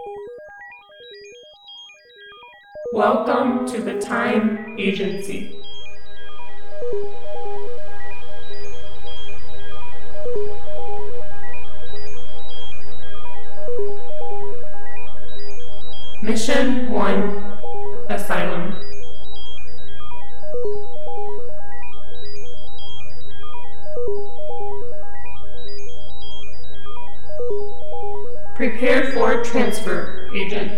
Welcome to the Time Agency. Mission 1, Asylum. Prepare for transfer, Agent.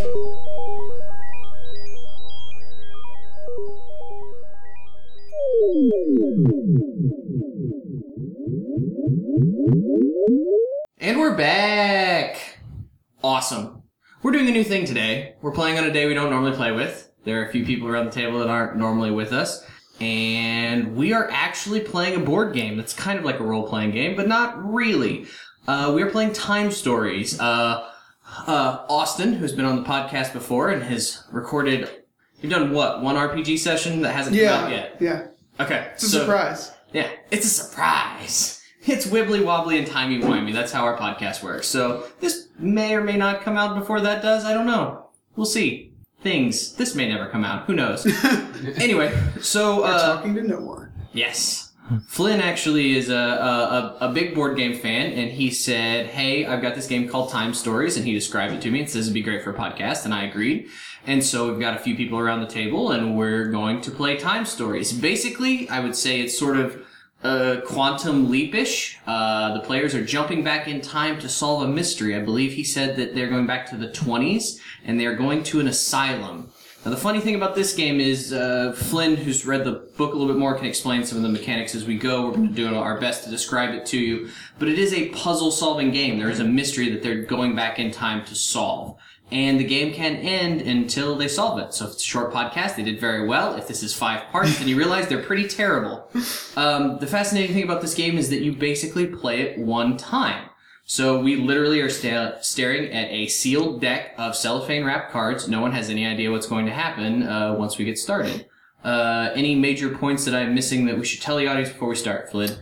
And we're back! Awesome. We're doing a new thing today. We're playing on a day we don't normally play with. There are a few people around the table that aren't normally with us. And we are actually playing a board game that's kind of like a role-playing game, but not really. We are playing Time Stories. Austin, who's been on the podcast before and has recorded... You've done what? One RPG session that hasn't come out yet? Yeah. Okay. It's a surprise. Yeah, it's a surprise. It's wibbly wobbly and timey wimey. That's how our podcast works. So this may or may not come out before that does. I don't know. We'll see. This may never come out. Who knows? Anyway, so we're talking to no one. Yes. Flynn actually is a big board game fan, and he said, "Hey, I've got this game called Time Stories," and he described it to me and says it'd be great for a podcast, and I agreed. And so we've got a few people around the table, and we're going to play Time Stories. Basically, I would say it's sort of Quantum Leap-ish. The players are jumping back in time to solve a mystery. I believe he said that they're going back to the 20s, and they're going to an asylum. Now, the funny thing about this game is Flynn, who's read the book a little bit more, can explain some of the mechanics as we go. We're going to do our best to describe it to you. But it is a puzzle-solving game. There is a mystery that they're going back in time to solve. And the game can end until they solve it. So if it's a short podcast, they did very well. If this is 5 parts, then you realize they're pretty terrible. The fascinating thing about this game is that you basically play it one time. So we literally are staring at a sealed deck of cellophane-wrapped cards. No one has any idea what's going to happen once we get started. Any major points that I'm missing that we should tell the audience before we start, Flynn?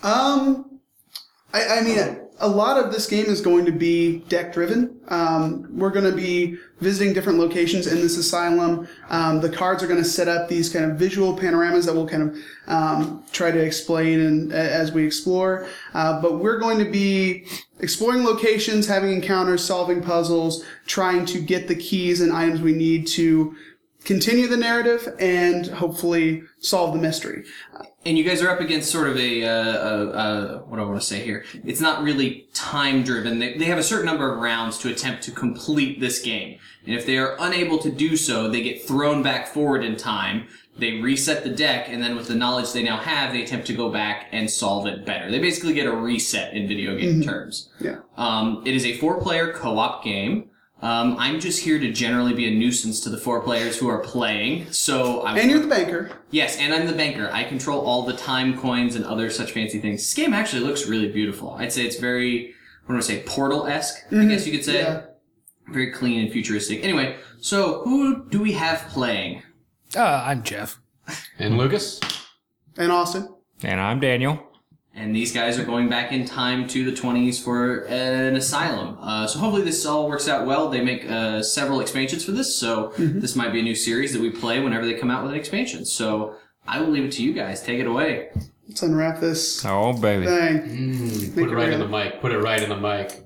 I mean, a lot of this game is going to be deck-driven. We're going to be visiting different locations in this asylum. The cards are going to set up these kind of visual panoramas that we'll kind of try to explain as we explore. But we're going to be exploring locations, having encounters, solving puzzles, trying to get the keys and items we need to continue the narrative and hopefully solve the mystery. And you guys are up against sort of what do I want to say here? It's not really time-driven. They have a certain number of rounds to attempt to complete this game. And if they are unable to do so, they get thrown back forward in time. They reset the deck, and then with the knowledge they now have, they attempt to go back and solve it better. They basically get a reset in video game terms. Yeah. It is a 4-player co-op game. I'm just here to generally be a nuisance to the 4 players who are playing. And you're the banker. Yes, and I'm the banker. I control all the time coins and other such fancy things. This game actually looks really beautiful. I'd say it's very, what do I say, Portal-esque, I guess you could say. Yeah. Very clean and futuristic. Anyway, so who do we have playing? I'm Jeff. And Lucas. And Austin. And I'm Daniel. And these guys are going back in time to the 20s for an asylum. So hopefully this all works out well. They make several expansions for this, so this might be a new series that we play whenever they come out with an expansion. So I will leave it to you guys. Take it away. Let's unwrap this Oh, baby. thing. Put it right in the mic. Put it right in the mic.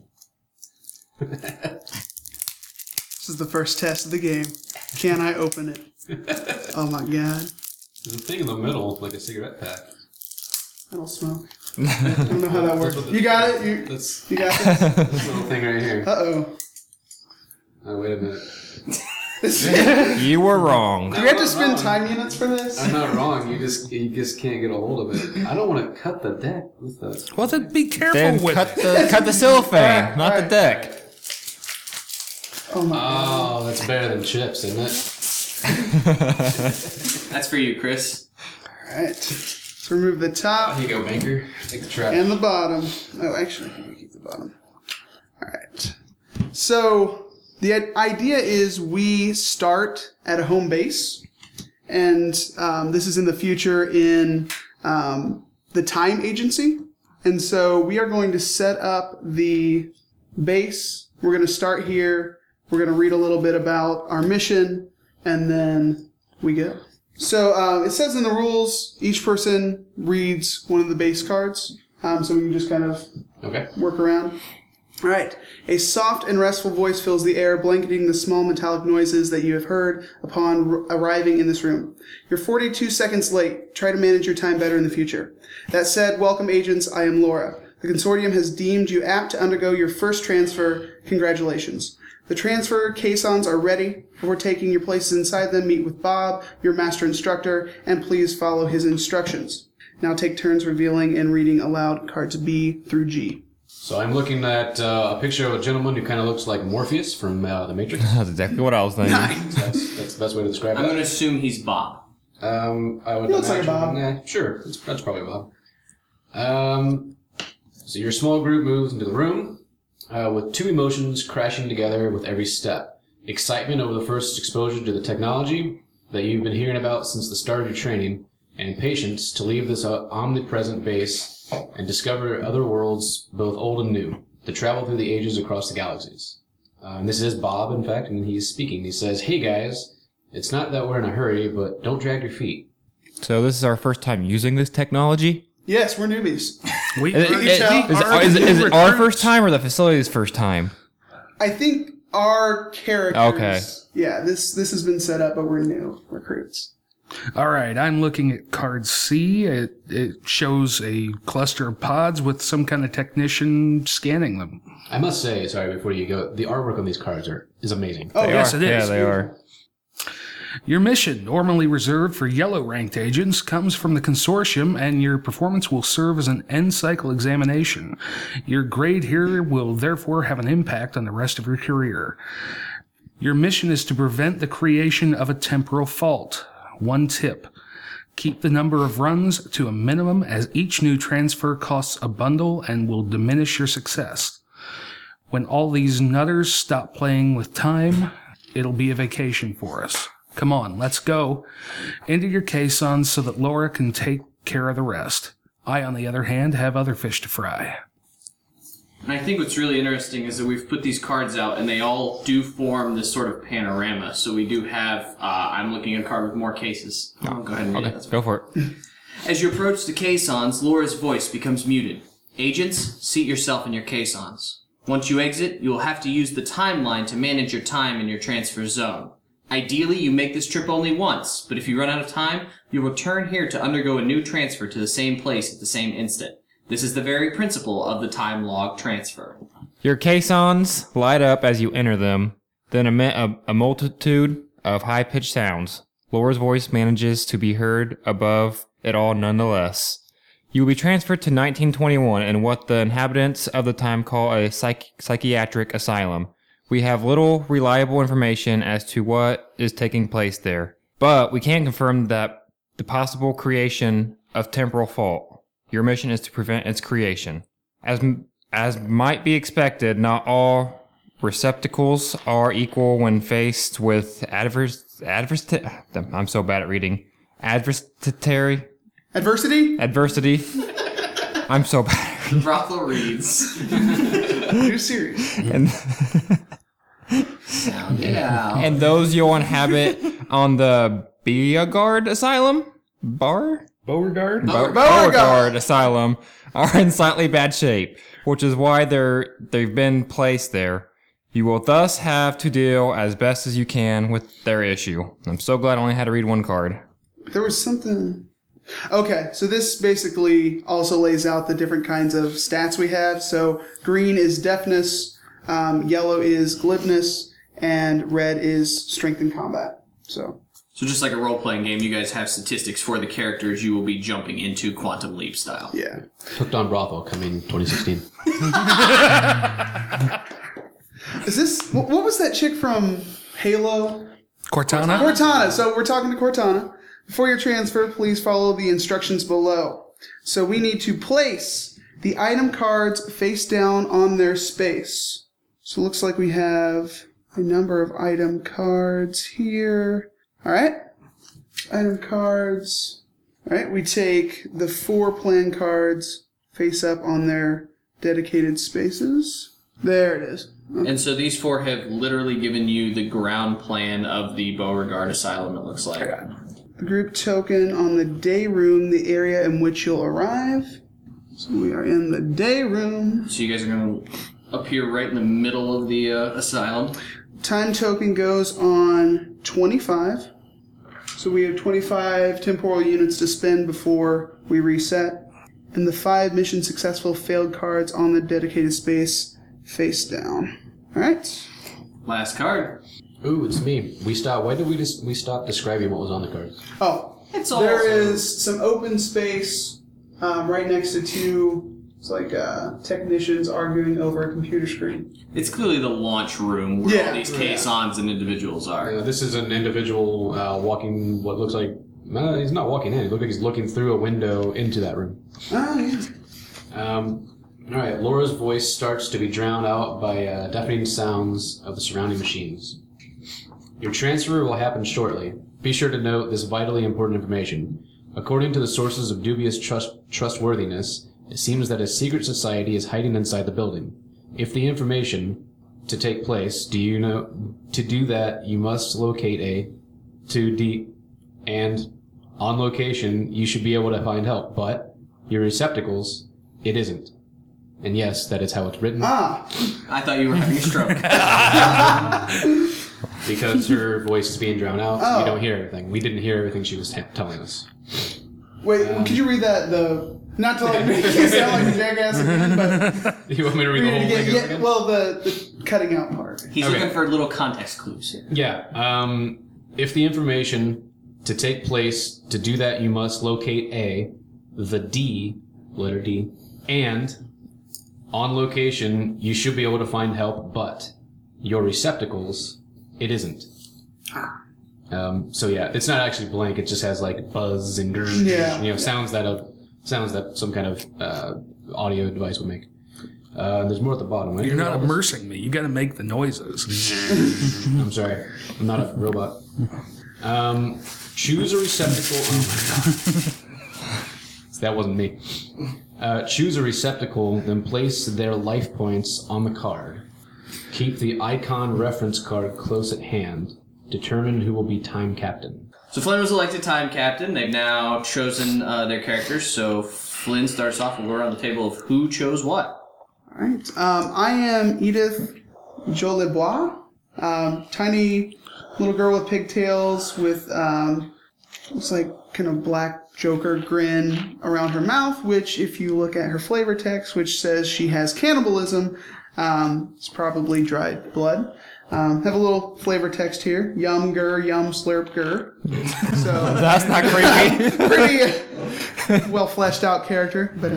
This is the first test of the game. Can I open it? Oh my god. There's a thing in the middle, like a cigarette pack. I don't smoke. I don't know how that works. You got it? You got this? This little thing right here. Uh-oh. Oh, wait a minute. You were wrong. Do we have to spend time units for this? I'm not wrong. You just can't get a hold of it. I don't want to cut the deck with the... Well, then be careful Then with cut it. the cellophane, not the right. deck. Oh my god. Oh, that's better than chips, isn't it? That's for you, Chris. Alright. Let's remove the top Here you go, banker. Take the trash. and the bottom. Oh, actually, I think we keep the bottom. Alright. So, the idea is we start at a home base, and this is in the future in the Time Agency. And so we are going to set up the base. We're going to start here. We're going to read a little bit about our mission, and then we go. So it says in the rules, each person reads one of the base cards, so we can just kind of work around. All right. A soft and restful voice fills the air, blanketing the small metallic noises that you have heard upon arriving in this room. You're 42 seconds late. Try to manage your time better in the future. That said, welcome agents. I am Laura. The consortium has deemed you apt to undergo your first transfer. Congratulations. The transfer caissons are ready. Before taking your places inside them, meet with Bob, your master instructor, and please follow his instructions. Now take turns revealing and reading aloud cards B through G. So I'm looking at a picture of a gentleman who kind of looks like Morpheus from The Matrix. That's exactly what I was thinking. Nice. That's the best way to describe it. I'm going to assume he's Bob. I would He looks like imagine. a Bob. Nah, sure, that's probably Bob. So your small group moves into the room with two emotions crashing together with every step. Excitement over the first exposure to the technology that you've been hearing about since the start of your training, and impatience to leave this omnipresent base and discover other worlds, both old and new, to travel through the ages across the galaxies. And this is Bob, in fact, and he's speaking. He says, "Hey guys, it's not that we're in a hurry, but don't drag your feet." So this is our first time using this technology? Yes, we're newbies. Is it our first time or the facility's first time? I think our characters... Okay. Yeah, this has been set up, but we're new recruits. All right, I'm looking at card C. It shows a cluster of pods with some kind of technician scanning them. I must say, sorry, before you go, the artwork on these cards is amazing. Oh, Yes, it is. Yeah, they are. Your mission, normally reserved for yellow-ranked agents, comes from the consortium, and your performance will serve as an end-cycle examination. Your grade here will therefore have an impact on the rest of your career. Your mission is to prevent the creation of a temporal fault. One tip. Keep the number of runs to a minimum, as each new transfer costs a bundle and will diminish your success. When all these nutters stop playing with time, it'll be a vacation for us. Come on, let's go. Into your caissons so that Laura can take care of the rest. I, on the other hand, have other fish to fry. And I think what's really interesting is that we've put these cards out, and they all do form this sort of panorama. So we do have, I'm looking at a card with more cases. I'll go ahead and read it. That's Go for it. As you approach the caissons, Laura's voice becomes muted. Agents, seat yourself in your caissons. Once you exit, you will have to use the timeline to manage your time in your transfer zone. Ideally, you make this trip only once, but if you run out of time, you will return here to undergo a new transfer to the same place at the same instant. This is the very principle of the time log transfer. Your caissons light up as you enter them, then emit a multitude of high-pitched sounds. Laura's voice manages to be heard above it all nonetheless. You will be transferred to 1921 in what the inhabitants of the time call a psychiatric asylum. We have little reliable information as to what is taking place there, but we can confirm that the possible creation of temporal fault. Your mission is to prevent its creation. As might be expected, not all receptacles are equal when faced with I'm so bad at reading. Adversary. I'm so bad. Brothel reads. You're serious. Sound it out. And those you'll inhabit on the Beauregard Asylum? Beauregard? Beauregard Asylum are in slightly bad shape, which is why they've been placed there. You will thus have to deal as best as you can with their issue. I'm so glad I only had to read one card. There was something... Okay, so this basically also lays out the different kinds of stats we have. So green is deafness, yellow is glibness, and red is strength in combat. So just like a role-playing game, you guys have statistics for the characters you will be jumping into Quantum Leap style. yeah. Hooked on Brothel coming 2016. Is this... What was that chick from Halo? Cortana? Cortana. So we're talking to Cortana. Before your transfer, please follow the instructions below. So we need to place the item cards face down on their space. So it looks like we have a number of item cards here. All right. Item cards. All right. We take the 4 plan cards face up on their dedicated spaces. There it is. And so these 4 have literally given you the ground plan of the Beauregard Asylum, it looks like. The group token on the day room, the area in which you'll arrive. So we are in the day room. So you guys are going to appear right in the middle of the asylum. Time token goes on 25. So we have 25 temporal units to spend before we reset. And the 5 mission successful failed cards on the dedicated space face down. Alright. Last card. Ooh, it's me. Why did we stop describing what was on the cards? Oh, It's there is some open space right next to 2 technicians arguing over a computer screen. It's clearly the launch room where all these caissons and individuals are. This is an individual walking what looks like... he's not walking in. It looks like he's looking through a window into that room. Oh, yeah. Alright, Laura's voice starts to be drowned out by deafening sounds of the surrounding machines. Your transfer will happen shortly. Be sure to note this vitally important information. According to the sources of dubious trustworthiness, it seems that a secret society is hiding inside the building. If the information to take place, to do that, you must locate a 2D, and on location, you should be able to find help, but your receptacles, it isn't. And yes, that is how it's written. I thought you were having a stroke. Because her voice is being drowned out, we don't hear everything. We didn't hear everything she was telling us. Wait, could you read that, not to make you sound like a jackass again, but... You want me to read the whole thing again? Well, the cutting out part. He's looking for little context clues here. Yeah, if the information to take place, to do that you must locate A, the D, letter D, and on location you should be able to find help, but your receptacles, it isn't. So yeah, it's not actually blank, it just has like buzz and grrr, sounds that some kind of audio device would make. There's more at the bottom. You're not immersing me. You got to make the noises. I'm sorry. I'm not a robot. Choose a receptacle. Oh my god. That wasn't me. Choose a receptacle, then place their life points on the card. Keep the icon reference card close at hand. Determine who will be time captain. So Flynn was elected time captain. They've now chosen their characters. So Flynn starts off. We'll go around the table of who chose what. All right. I am Edith Jolibois. Tiny little girl with pigtails with looks like kind of black Joker grin around her mouth, which if you look at her flavor text, which says she has cannibalism, it's probably dried blood. Have a little flavor text here. Yum, gur, yum, slurp, gur. So That's not creepy. pretty well fleshed out character, but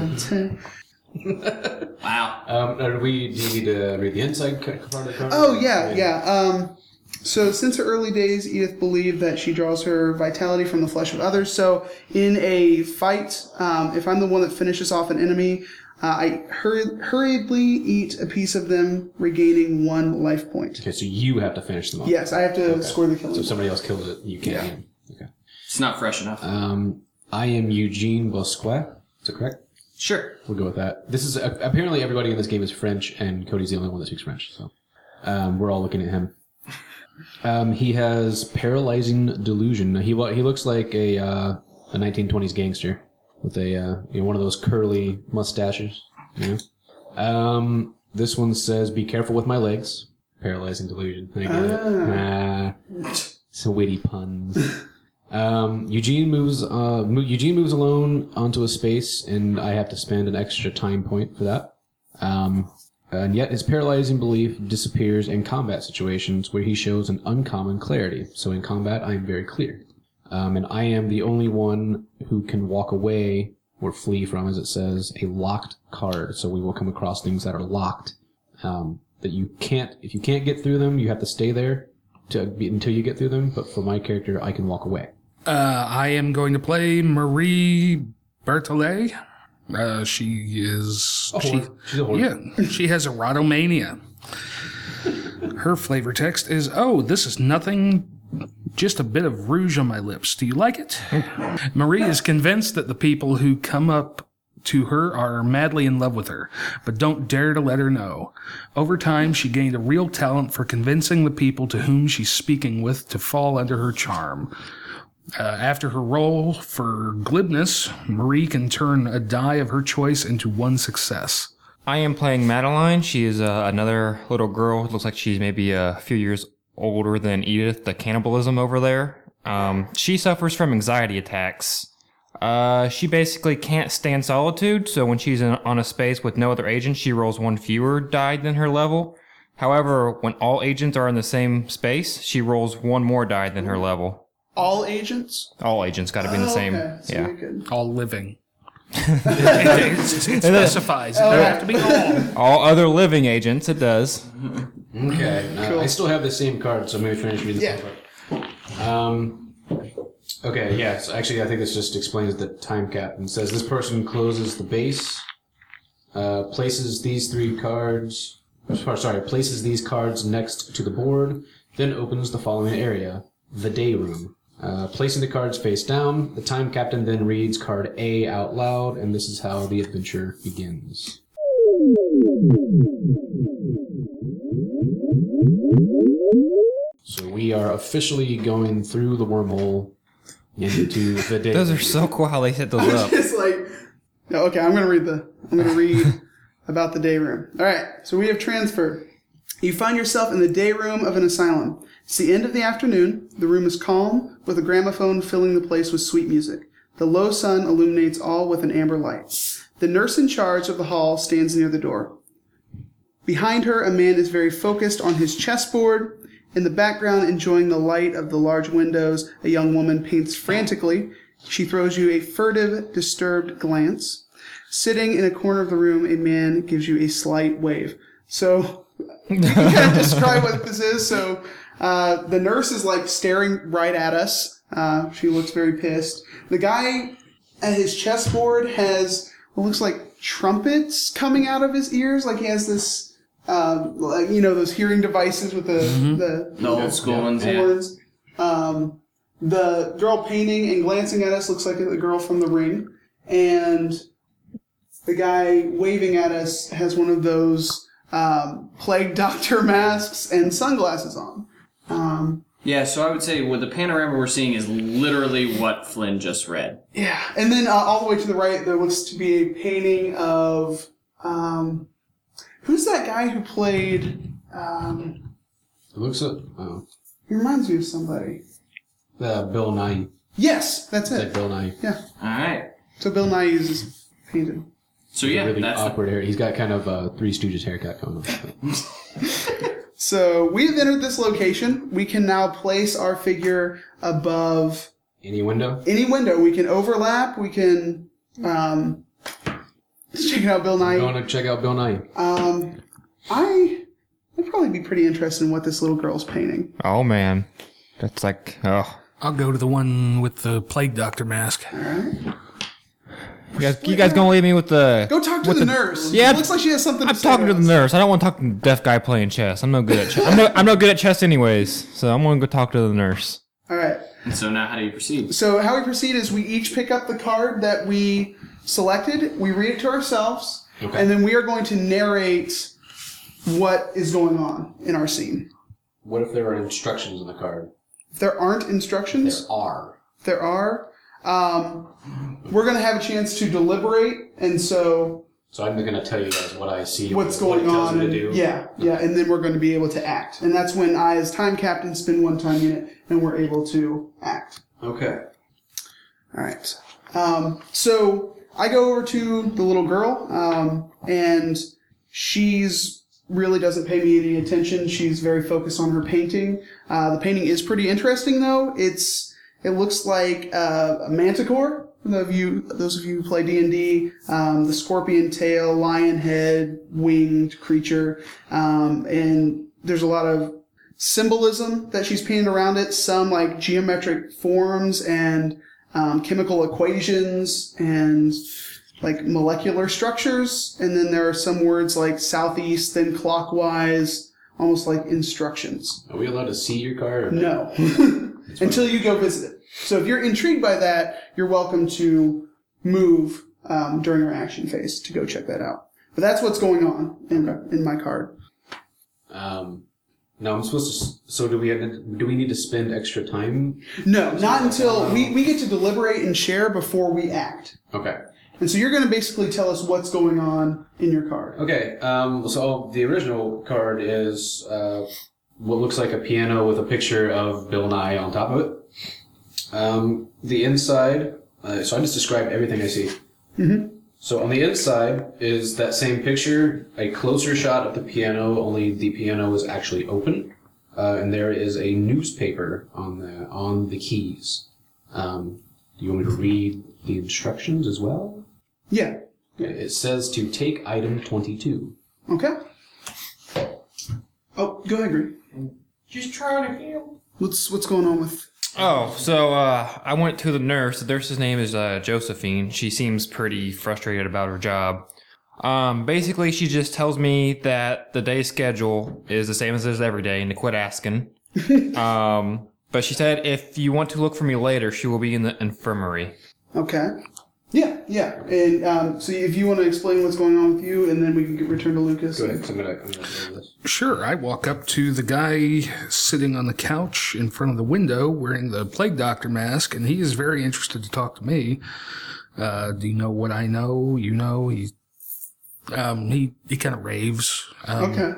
Wow. Do we need to read the inside part of the card? oh yeah. So since her early days, Edith believed that she draws her vitality from the flesh of others. So in a fight, if I'm the one that finishes off an enemy, I hurriedly eat a piece of them, regaining 1 life point. Okay, so you have to finish them off. Yes, I have to score the kill. So if somebody else kills it, you can't. Yeah. Okay. It's not fresh enough. I am Eugene Bosquet. Is that correct? Sure. We'll go with that. This is apparently everybody in this game is French, and Cody's the only one that speaks French. So we're all looking at him. He has paralyzing delusion. He looks like a 1920s gangster with a one of those curly mustaches. You know? This one says, "Be careful with my legs." Paralyzing delusion. I get it. Some witty puns. Eugene moves alone onto a space, and I have to spend an extra time point for that. And yet his paralyzing belief disappears in combat situations where he shows an uncommon clarity. So in combat, I am very clear. And I am the only one who can walk away or flee from, as it says, a locked card. So we will come across things that are locked, that you can't, if you can't get through them, you have to stay there until you get through them. But for my character, I can walk away. I am going to play Marie Berthollet. She is... She's a whore. Yeah, she has erotomania. Her flavor text is, "Oh, this is nothing, just a bit of rouge on my lips. Do you like it?" Marie is convinced that the people who come up to her are madly in love with her, but don't dare to let her know. Over time, she gained a real talent for convincing the people to whom she's speaking with to fall under her charm. After her roll for glibness, Marie can turn a die of her choice into one success. I am playing Madeline. She is another little girl. Looks like she's maybe a few years older than Edith, the cannibalism over there. She suffers from anxiety attacks. She basically can't stand solitude, so when she's on a space with no other agents, she rolls one fewer die than her level. However, when all agents are in the same space, she rolls one more die than her level. All agents? All agents got to be in the same. Okay. So Yeah. you're good. All living. It specifies. It doesn't have to be all. All other living agents, it does. Okay. Cool. I still have the same card, so maybe finish reading the Yeah. card. Okay, yes. Actually, I think this just explains the time cap. It says this person closes the base, places these cards next to the board, then opens the following area, the day room. Placing the cards face down, the time captain then reads card A out loud, and this is how the adventure begins. So we are officially going through the wormhole into the day. Those are so cool how they set those up. It's like, no, okay, I'm going to read about the day room. All right, so we have transferred. You find yourself in the day room of an asylum. It's the end of the afternoon. The room is calm, with a gramophone filling the place with sweet music. The low sun illuminates all with an amber light. The nurse in charge of the hall stands near the door. Behind her, a man is very focused on his chessboard. In the background, enjoying the light of the large windows, a young woman paints frantically. She throws you a furtive, disturbed glance. Sitting in a corner of the room, a man gives you a slight wave. So, you kind of describe what this is. So, the nurse is like staring right at us. She looks very pissed. The guy at his chessboard has what looks like trumpets coming out of his ears. Like he has this, like, you know, those hearing devices with the old school ones, yeah. horns. The girl painting and glancing at us looks like the girl from The Ring. And the guy waving at us has one of those plague doctor masks and sunglasses on. Yeah, so I would say what the panorama we're seeing is literally what Flynn just read. Yeah, and then all the way to the right, there looks to be a painting of who's that guy who played? It looks like He reminds me of somebody. Bill Nye. Yes, that's Is it. that Bill Nye? Yeah. All right. So Bill Nye uses painted. So yeah, Really that's awkward hair. He's got kind of a Three Stooges haircut going on. So we have entered this location. We can now place our figure above Any window? any window. We can overlap. We can check out Bill Nye. Going to check out Bill Nye. I'd probably be pretty interested in what this little girl's painting. Oh man, that's like I'll go to the one with the plague doctor mask. You guys gonna leave me with the? Go talk to the nurse. Yeah, It looks like she has something to I'm say. talking to the us. nurse. I don't want to talk to the deaf guy playing chess. I'm no good at chess. I'm no good at chess anyways. So I'm gonna go talk to the nurse. All right. and so now how do you proceed? So how we proceed is we each pick up the card that we selected. We read it to ourselves, Okay. and then we are going to narrate what is going on in our scene. What if there are instructions in the card? If there aren't instructions, There are. there are. We're going to have a chance to deliberate, and so So I'm going to tell you guys what I see. what's what going it tells on. me And, to do. yeah, and then we're going to be able to act. And that's when I, as time captain, spend one time unit, and we're able to act. Okay. All right. So I go over to the little girl, and she's really doesn't pay me any attention. She's very focused on her painting. The painting is pretty interesting, though. It looks like a manticore. Those of you who play D&D, the scorpion tail, lion head, winged creature, and there's a lot of symbolism that she's painted around it. Some like geometric forms and chemical equations and like molecular structures. And then there are some words like southeast, then clockwise, almost like instructions. Are we allowed to see your card? Or No. Until you go visit it. So if you're intrigued by that, you're welcome to move during our action phase to go check that out. But that's what's going on in my card. Now I'm supposed to. So do we need to spend extra time? No, not until we get to deliberate and share before we act. Okay. And so you're going to basically tell us what's going on in your card. Okay. So the original card is what looks like a piano with a picture of Bill Nye on top of it. The inside. So I just described everything I see. Mm-hmm. So on the inside is that same picture, a closer shot of the piano, only the piano is actually open, and there is a newspaper on the keys. Do you want me to read the instructions as well? Yeah. Okay. It says to take item 22. Okay. Oh, go ahead, Greg. Just trying to heal. What's going on with... Oh, so I went to the nurse. The nurse's name is Josephine. She seems pretty frustrated about her job. Basically, she just tells me that the day schedule is the same as it is every day and to quit asking. But she said if you want to look for me later, she will be in the infirmary. Okay. Yeah. And so if you want to explain what's going on with you, and then we can return to Lucas. Go ahead, 'cause I'm gonna do this. Sure, I walk up to the guy sitting on the couch in front of the window wearing the plague doctor mask, and he is very interested to talk to me. Do you know what I know? You know, he kind of raves. Okay.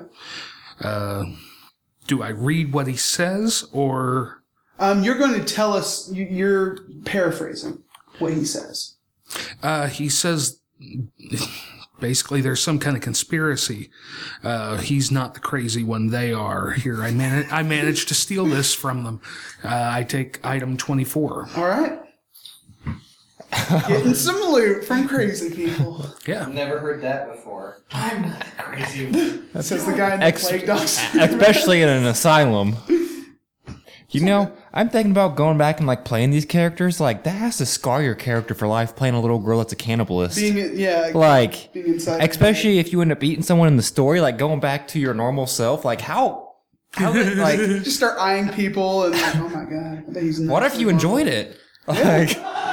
Do I read what he says, or... You're going to tell us, you're paraphrasing what he says. He says, basically, there's some kind of conspiracy. He's not the crazy one. They are. Here, I managed to steal this from them. I take item 24. All right. Getting some loot from crazy people. Yeah. Never heard that before. I'm not the crazy one. That says the guy in the plague doctor. Especially in an asylum. You know, I'm thinking about going back and like playing these characters. Like that has to scar your character for life. Playing a little girl that's a cannibalist. Being inside. Especially if you end up eating someone in the story, like going back to your normal self. Like how like Just start eyeing people and like, oh my god. I bet he's what if you enjoyed it? Like,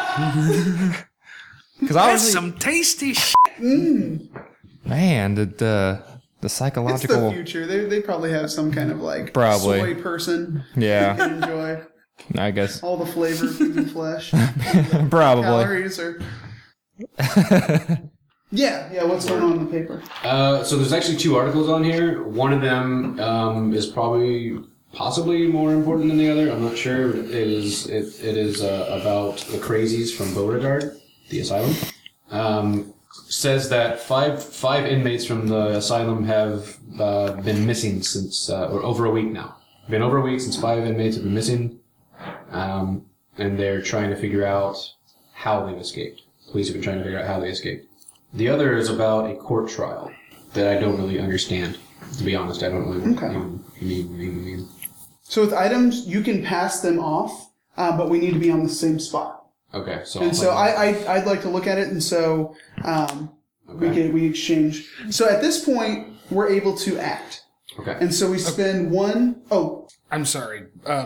because I That's was some tasty shit. man, the It's psychological the future. They probably have some kind of like Probably. soy person yeah, you can enjoy I guess all the flavor of human flesh. probably. Calories are. Yeah. What's going on in the paper? So there's actually 2 articles on here. One of them is possibly more important than the other. I'm not sure. It is about the crazies from Beauregard, the asylum. Says that five inmates from the asylum have been missing since or over a week now. Been over a week since 5 inmates have been missing, and they're trying to figure out how they've escaped. Police have been trying to figure out how they escaped. The other is about a court trial that I don't really understand. To be honest, I don't really know what you mean. So with items, you can pass them off, but we need to be on the same spot. Okay, so And so I'd like to look at it, and so we exchange. So at this point, we're able to act, okay. and so we spend one. Oh, I'm sorry.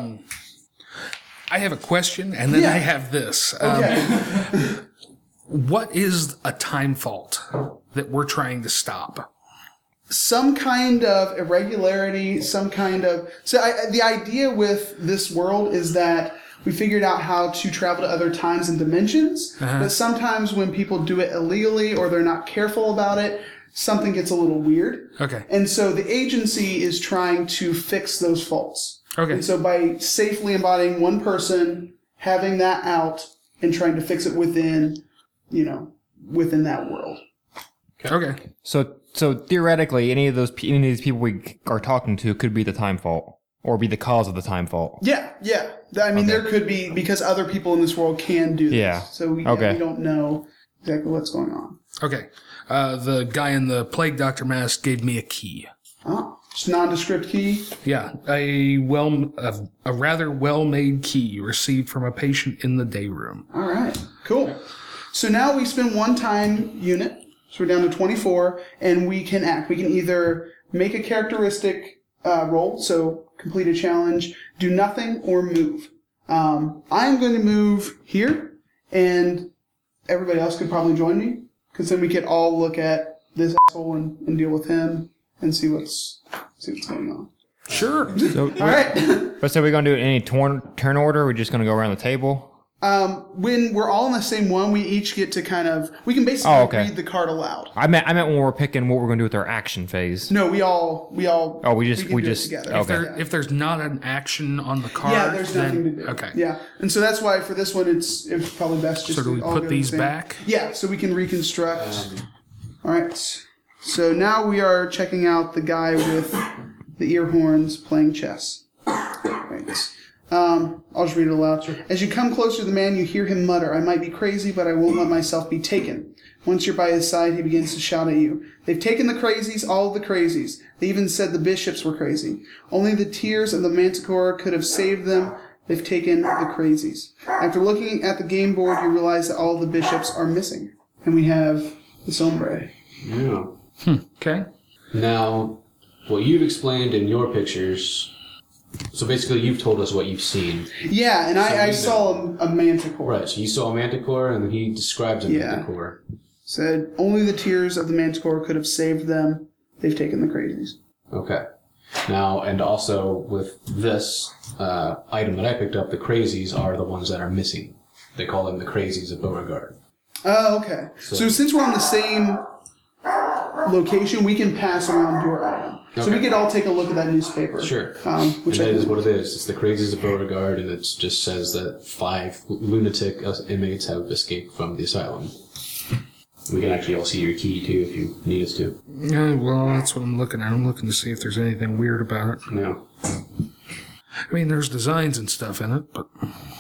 I have a question, and then Yeah. I have this. okay. What is a time fault that we're trying to stop? Some kind of irregularity, some kind of. So the idea with this world is that we figured out how to travel to other times and dimensions, but sometimes when people do it illegally or they're not careful about it, something gets a little weird. Okay. And so the agency is trying to fix those faults. Okay. And so by safely embodying one person, having that out, and trying to fix it within that world. Okay. So theoretically, any of these people we are talking to could be the time fault or be the cause of the time fault. Yeah. I mean, there could be, because other people in this world can do this. Yeah. So we Okay. don't know exactly what's going on. Okay. The guy in the plague doctor mask gave me a key. Oh, just nondescript key. Yeah, a rather well-made key received from a patient in the day room. All right. Cool. So now we spend one time unit. So we're down to 24, and we can act. We can either make a characteristic roll, so complete a challenge, do nothing, or move. I'm going to move here, and everybody else could probably join me, because then we could all look at this asshole and deal with him and see what's going on. Sure. So, All right. but so we're gonna do it in any turn order? Or we're just gonna go around the table? When we're all in the same one, we each get to we can basically read the card aloud. I meant when we're picking what we're gonna do with our action phase. No, we all. Oh, we can just do it together. okay. If there's not an action on the card, Yeah, there's nothing to do. Okay. Yeah, and so that's why for this one, it's probably best just So do we to all put go to these the same. back? Yeah, so we can reconstruct. All right. So now we are checking out the guy with the ear horns playing chess. Right. I'll just read it aloud. Sure. As you come closer to the man, you hear him mutter, "I might be crazy, but I won't let myself be taken." Once you're by his side, he begins to shout at you. "They've taken the crazies, all of the crazies. They even said the bishops were crazy. Only the tears of the manticore could have saved them. They've taken the crazies." After looking at the game board, you realize that all of the bishops are missing. And we have the Sombre. Yeah. Okay. Now, what you've explained in your pictures, so basically you've told us what you've seen. Yeah, and I saw a manticore. Right, so you saw a manticore, and then he describes a manticore. Said, "Only the tears of the manticore could have saved them. They've taken the crazies." Okay. Now, and also with this item that I picked up, the crazies are the ones that are missing. They call them the crazies of Beauregard. Oh, okay. So since we're on the same location, we can pass around your item. So Okay. we could all take a look at that newspaper. Sure. Which And that is what it is. It's the crazies of Beauregard, and it just says that 5 lunatic inmates have escaped from the asylum. We can actually all see your key, too, if you need us to. Yeah, well, that's what I'm looking at. I'm looking to see if there's anything weird about it. No. I mean, there's designs and stuff in it, but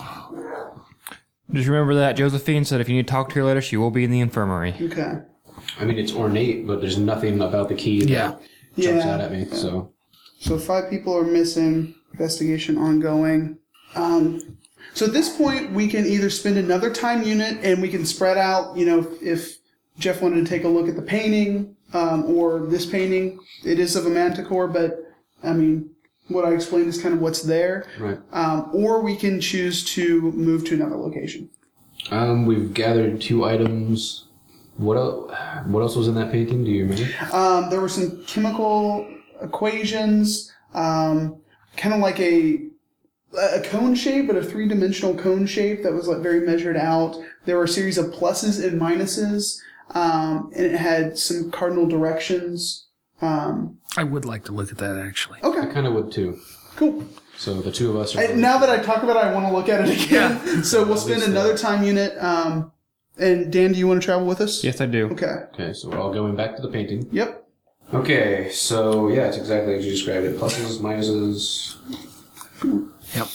Just remember that Josephine said if you need to talk to her later, she will be in the infirmary. Okay. I mean, it's ornate, but there's nothing about the key that jumps out at me, so... So 5 people are missing. Investigation ongoing. So at this point, we can either spend another time unit and we can spread out, if Jeff wanted to take a look at the painting, or this painting. It is of a manticore, but, I mean, what I explained is kind of what's there. Right. Or we can choose to move to another location. We've gathered 2 items. What else was in that painting? Do you remember? There were some chemical equations, kind of like a cone shape, but a 3-dimensional cone shape that was like very measured out. There were a series of pluses and minuses, and it had some cardinal directions. I would like to look at that, actually. I Okay, kind of would, too. cool. So the 2 of us are... Now that I talk about it, I want to look at it again. So we'll spend another time unit. And Dan, do you want to travel with us? Yes, I do. Okay. Okay, so we're all going back to the painting. Yep. Okay, so yeah, it's exactly as you described it. Pluses, minuses. Yep.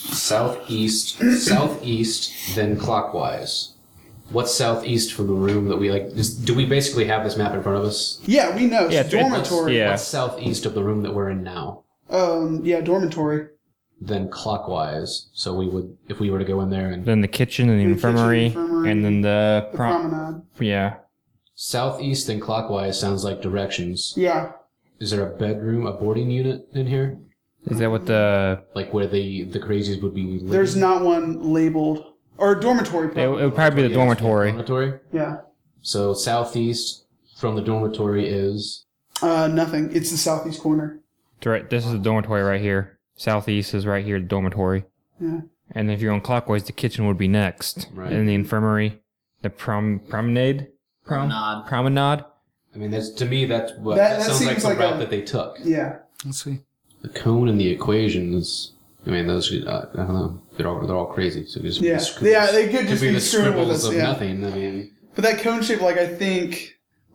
Southeast, then clockwise. What's southeast from the room that we like? Do we basically have this map in front of us? Yeah, we know. Yeah, It's dormitory. yeah. What's southeast of the room that we're in now? Yeah, dormitory. Then clockwise. So we would, if we were to go in there and Then the kitchen and the And the kitchen, infirmary, infirmary, and then the Promenade. yeah. southeast and clockwise sounds like directions. Yeah. Is there a bedroom, a boarding unit in here? Is that what the? Like where the crazies would be living? There's not one labeled. Or dormitory, It probably. would probably be the dormitory. Dormitory? Yeah. So southeast from the dormitory is... Nothing. It's the southeast corner. It's right. This is the dormitory right here. Southeast is right here, the dormitory. Yeah. And if you're going clockwise, the kitchen would be next. Right. And the infirmary, the promenade. Promenade. I mean, that's, to me, that sounds like seems the like route a- that they took. Yeah. Let's see. The cone and the equations. I mean, those. I don't know. They're all crazy. So just Yeah. scribbles. Yeah, they could just be be the screwing with scribbles us. of Yeah. nothing. I mean, But that cone shape, I think,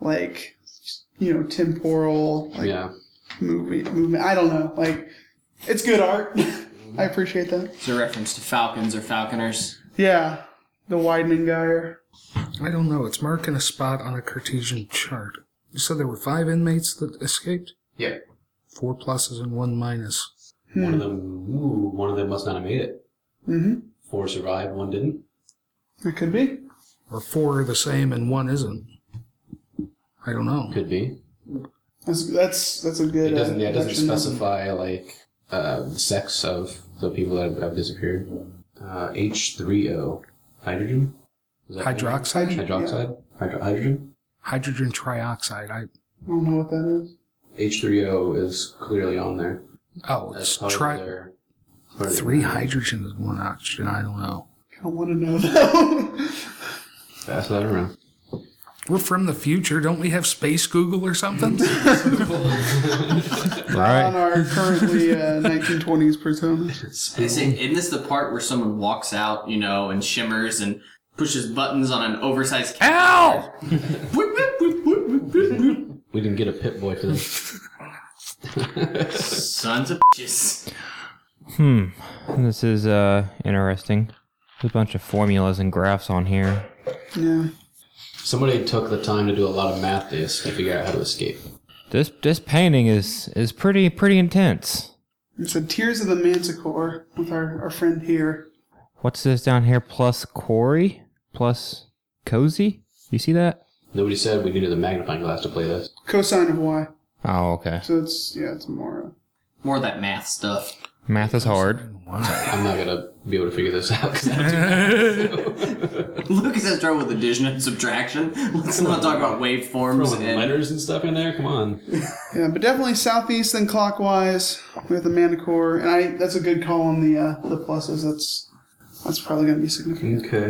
temporal, yeah. movement. I don't know. It's good art. I appreciate that. It's a reference to falcons or falconers. Yeah. The widening gyre. I don't know. It's marking a spot on a Cartesian chart. You said there were 5 inmates that escaped? Yeah. 4 pluses and 1 minus. One of them must not have made it. Mm-hmm. 4 survived, 1 didn't. It could be. Or 4 are the same and 1 isn't. I don't know. Could be. That's a good. It doesn't deduction. specify the sex of the people that have disappeared. H3O, hydrogen. Is that Hydroxide? Hydroxide? Hydrogen? Hydrogen trioxide. I don't know what that is. H3O is clearly on there. Oh, That's it's part of their... part of their- 3 hydrogens, 1 oxygen. I don't know. I don't want to know though. Pass that around. We're from the future. Don't we have Space Google or something? Right. On our currently 1920s persona. Isn't this the part where someone walks out, and shimmers and pushes buttons on an oversized Ow! We didn't get a Pip Boy for this. Sons of bitches. This is interesting. There's a bunch of formulas and graphs on here. Yeah. Somebody took the time to do a lot of math to figure out how to escape. This painting is pretty intense. It's a Tears of the Manticore with our friend here. What's this down here? Plus Corey? Plus Cozy? You see that? Nobody said we needed a magnifying glass to play this. Cosine of Y. Oh, okay. So it's more. More of that math stuff. Math is hard. I'm not going to be able to figure this out. 'Cause Lucas has trouble with addition and subtraction. Let's not talk about waveforms throwing and letters and stuff in there? Come on. Yeah, but definitely southeast then clockwise with the Manticore, and that's a good call on the pluses. That's probably going to be significant. Okay.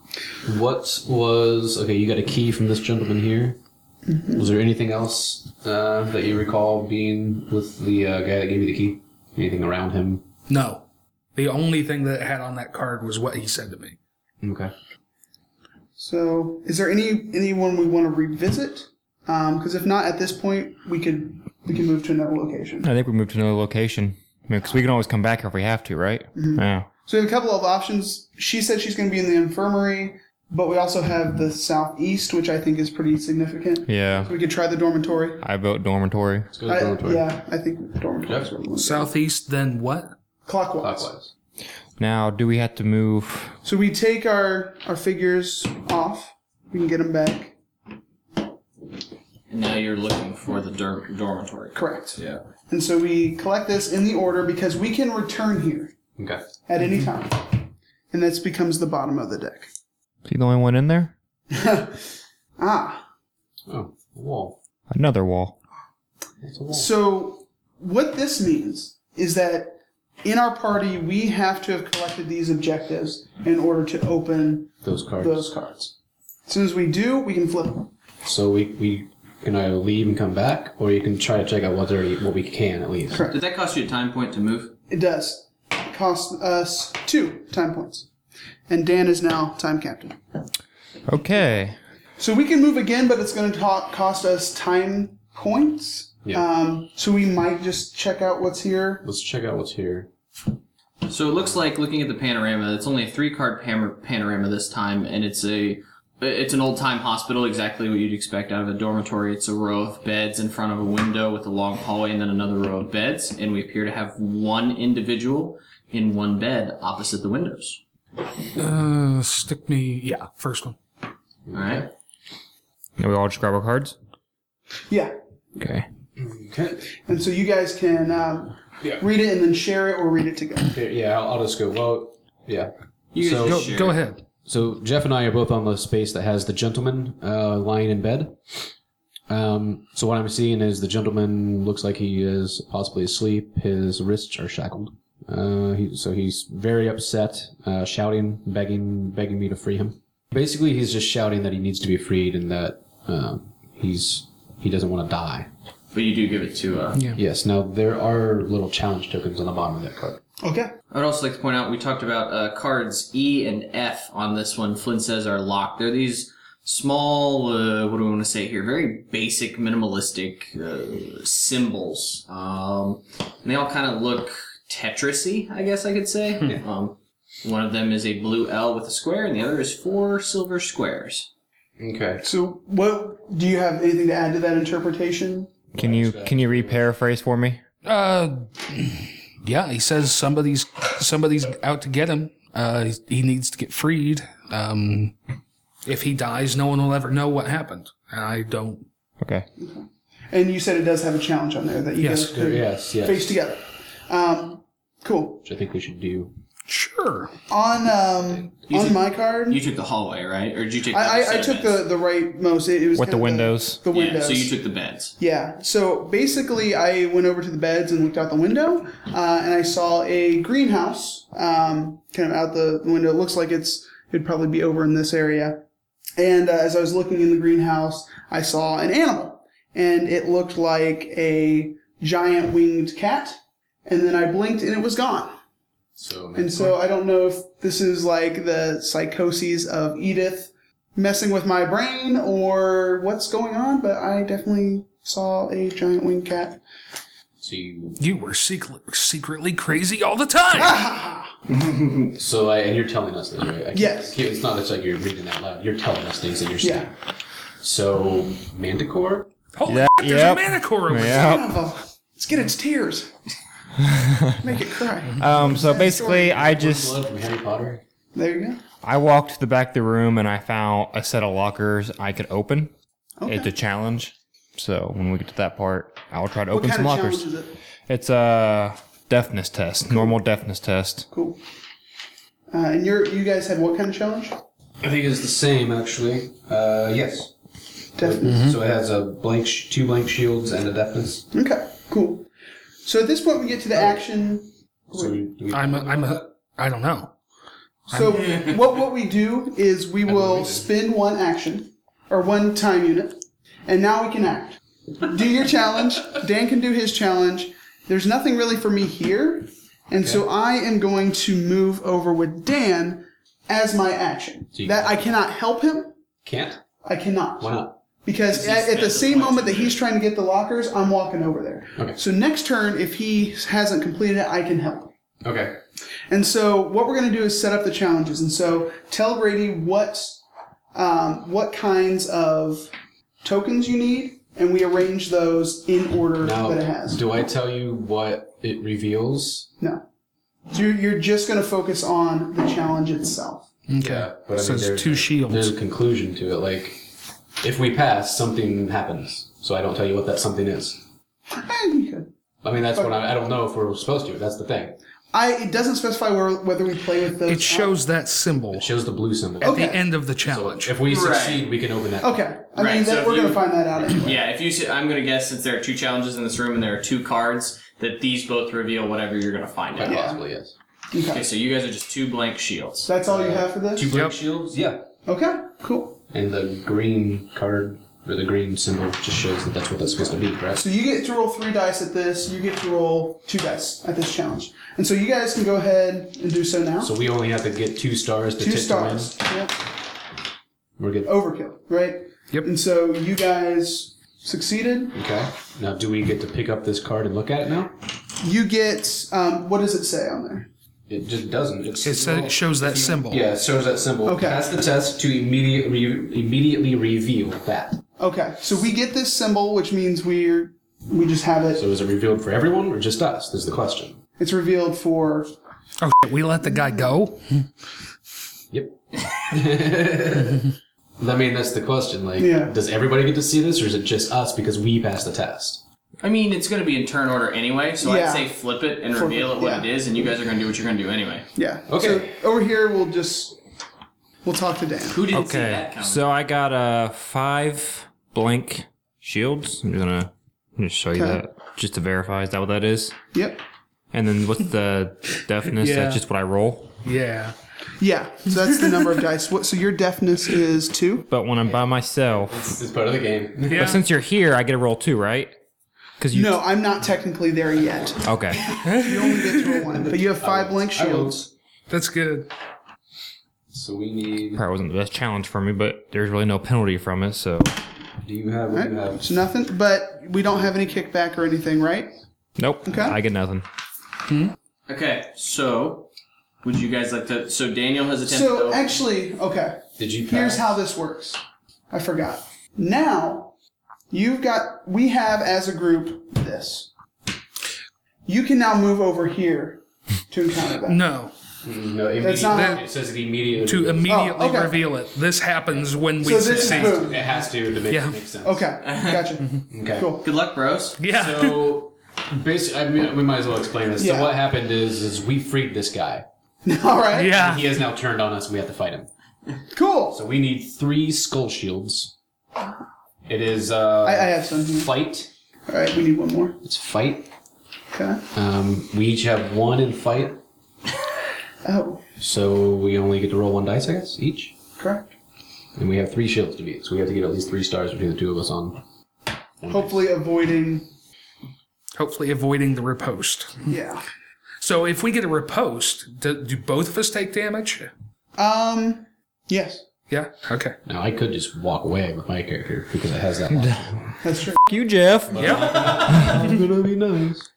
You got a key from this gentleman here. Mm-hmm. Was there anything else that you recall being with the guy that gave you the key? Anything around him? No. The only thing that it had on that card was what he said to me. Okay. So, is there anyone we want to revisit? Because if not, at this point, we can move to another location. I think we moved to another location. Because we can always come back here if we have to, right? Mm-hmm. Yeah. So we have a couple of options. She said she's going to be in the infirmary, but we also have the southeast, which I think is pretty significant. Yeah. So we could try the dormitory. I vote dormitory. Let's go to the dormitory. Yeah, I think dormitory is where we want to go. Southeast, then what? Clockwise. Clockwise. Now, do we have to move? So we take our figures off. We can get them back. And now you're looking for the dormitory. Correct. Yeah. And so we collect this in the order because we can return here Okay. at any time. And that becomes the bottom of the deck. Is he the only one in there? Ah. Oh, a wall. Another wall. That's a wall. So what this means is that in our party, we have to have collected these objectives in order to open Those cards. those cards. As soon as we do, we can flip them. So we can either leave and come back, or you can try to check out what we can at least. Correct. Did that cost you a time point to move? It does. It costs us 2 time points. And Dan is now time captain. Okay. So we can move again, but it's going to cost us time points. Yeah. So we might just check out what's here. Let's check out what's here. So it looks like, looking at the panorama, it's only a 3-card panorama this time, and it's an old-time hospital, exactly what you'd expect out of a dormitory. It's a row of beds in front of a window with a long hallway and then another row of beds, and we appear to have one individual in one bed opposite the windows. First one. All right? Now we all just grab our cards? Yeah. Okay. Okay. And so you guys can read it and then share it or read it together. Here, yeah, I'll just go. Well, yeah. You guys So- just share Go it. ahead. So Jeff and I are both on the space that has the gentleman lying in bed. So what I'm seeing is the gentleman looks like he is possibly asleep. His wrists are shackled. He's very upset, shouting, begging me to free him. Basically, he's just shouting that he needs to be freed and that he doesn't want to die. But you do give it to... Yes. Now there are little challenge tokens on the bottom of that card. Okay. I would also like to point out, we talked about cards E and F on this one. Flynn says are locked. They're these small, what do we want to say here? Very basic, minimalistic symbols. And they all kind of look Tetris-y, I guess I could say. One of them is a blue L with a square, and the other is 4 silver squares. Okay. So what do you have anything to add to that interpretation? Can you re-paraphrase for me? Yeah, he says somebody's out to get him. He needs to get freed. If he dies, no one will ever know what happened. And I don't. Okay. And you said it does have a challenge on there that you Yes. guys could Yes. face together. Cool. Which I think we should do. Sure. Sure. On my card, You took the hallway, right? Or did you take the I set of took beds? the right most. It was With the kind of windows. The Yeah, windows. so you took the beds. Yeah. So basically, I went over to the beds and looked out the window, and I saw a greenhouse kind of out the window. It looks like it'd probably be over in this area. And as I was looking in the greenhouse, I saw an animal, and it looked like a giant winged cat. And then I blinked, and it was gone. And so I don't know if this is like the psychoses of Edith messing with my brain or what's going on, but I definitely saw a giant winged cat. So you. You were secretly crazy all the time. And you're telling us this, right? Yes. It's not just like you're reading out loud. You're telling us things that you're seeing. Yeah. So, Manticore? Holy Yeah, there's yep. a Manticore over there. Yep. Oh, let's get its tears. Make it cry. So basically, I just Blood from Harry Potter? There you go. I walked to the back of the room and I found a set of lockers I could open. Okay. It's a challenge. So when we get to that part, I'll try to What open kind some of lockers. challenge is it? It's a deafness test, normal deafness test. Cool. And you guys had what kind of challenge? I think it's the same, actually. Yes. Deafness. So it has a two blank shields and a deafness. Okay, cool. So at this point, we get to the action. So I don't know. So what we do is we will spend one action, or one time unit, and now we can act. Do your challenge. Dan can do his challenge. There's nothing really for me here, and so I am going to move over with Dan as my action. So you- That I cannot help him. Can't? I cannot. Why not? Because at the same moment that he's trying to get the lockers, I'm walking over there. Okay. So next turn, if he hasn't completed it, I can help. Okay. And so what we're going to do is set up the challenges. And so tell Grady what kinds of tokens you need, and we arrange those in order Now, that it has. do I tell you what it reveals? No. So you're just going to focus on the challenge itself. Okay. Yeah, but So it's two shields. There's a conclusion to it. Like, if we pass, something happens. So I don't tell you what that something is. You could. I mean, that's what I don't know if we're supposed to. That's the thing. It doesn't specify whether we play with those. It shows that symbol It shows the blue symbol. at Okay. the end of the So challenge. if we Right. succeed, we can open that. Okay. I Right, mean, so if we're going you- to find that out anyway. Yeah, if you see, I'm going to guess since there are two challenges in this room and there are two cards, that these both reveal whatever you're going to find Quite out. possibly, yes. Okay, Okay. so you guys are just two blank shields. That's all you have for this? Two blank Yep. shields? Yeah. Okay, cool. And the green card, or the green symbol, just shows that that's what that's supposed to be, correct? So you get to roll 3 dice at this. You get to roll 2 dice at this challenge. And so you guys can go ahead and do so now. So we only have to get 2 stars to 2 tip stars. to win. Yep. We're good. Overkill, right? Yep. And so you guys succeeded. Okay. Now, do we get to pick up this card and look at it now? You get, what does it say on there? It just doesn't. It shows that symbol. Yeah, it shows that symbol. Okay. Pass the test to immediately reveal that. Okay, so we get this symbol, which means we just have it. So is it revealed for everyone or just us? Is the question. It's revealed for. Oh, shit, we let the guy go? Yep. I mean, that's the question. Like, Yeah. does everybody get to see this, or is it just us because we passed the test? I mean, it's going to be in turn order anyway, so Yeah. I'd say flip it and Flip reveal it, it what yeah. it is, and you guys are going to do what you're going to do anyway. Yeah. Okay. So over here, we'll talk to Dan. Who didn't see Okay, that coming? so I got 5 blank shields. I'm gonna just show you Okay. that just to verify. Is that what that is? Yep. And then what's the deafness? Yeah. That's just what I roll. Yeah. Yeah. So that's the number of dice. So your deafness is 2. But when I'm by myself, It's part of the game. Yeah. but since you're here, I get to roll 2, right? Because you. No, I'm not technically there yet. Okay. You only get to roll 1, but you have 5 blank shields. That's good. So we need. Probably wasn't the best challenge for me, but there's really no penalty from it, so. Do you have? What do you have? So nothing, but we don't have any kickback or anything, right? Nope. Okay. I get nothing. Okay, so would you guys like to? So Daniel has attempted. So to actually, okay. Did you? Pass? Here's how this works. I forgot. Now, we have as a group this. You can now move over here to encounter that. No. No, That's not immediately. how- It says it immediately. To immediately okay. reveal it. This happens when we So this is succeed. boom. It has to make Yeah. it make sense. Okay, gotcha. Okay. Cool. Good luck, bros. Yeah. So, basically, I mean, we might as well explain this. Yeah. So what happened is we freed this guy. All right. Yeah. He has now turned on us and we have to fight him. Cool. So we need 3 skull shields. It is I have some here. fight. All right, we need one more. It's fight. Okay. We each have 1 in fight. Oh, So we only get to roll 1 dice, I guess, each. correct. And we have 3 shields to beat. So we have to get at least 3 stars between the 2 of us on. Hopefully avoiding. Hopefully avoiding the riposte. Yeah. So if we get a riposte, do both of us take damage? Yes, Yeah? Okay. Now I could just walk away with my character because it has that one. that's true. You, Jeff. Yep. I'm gonna be nice.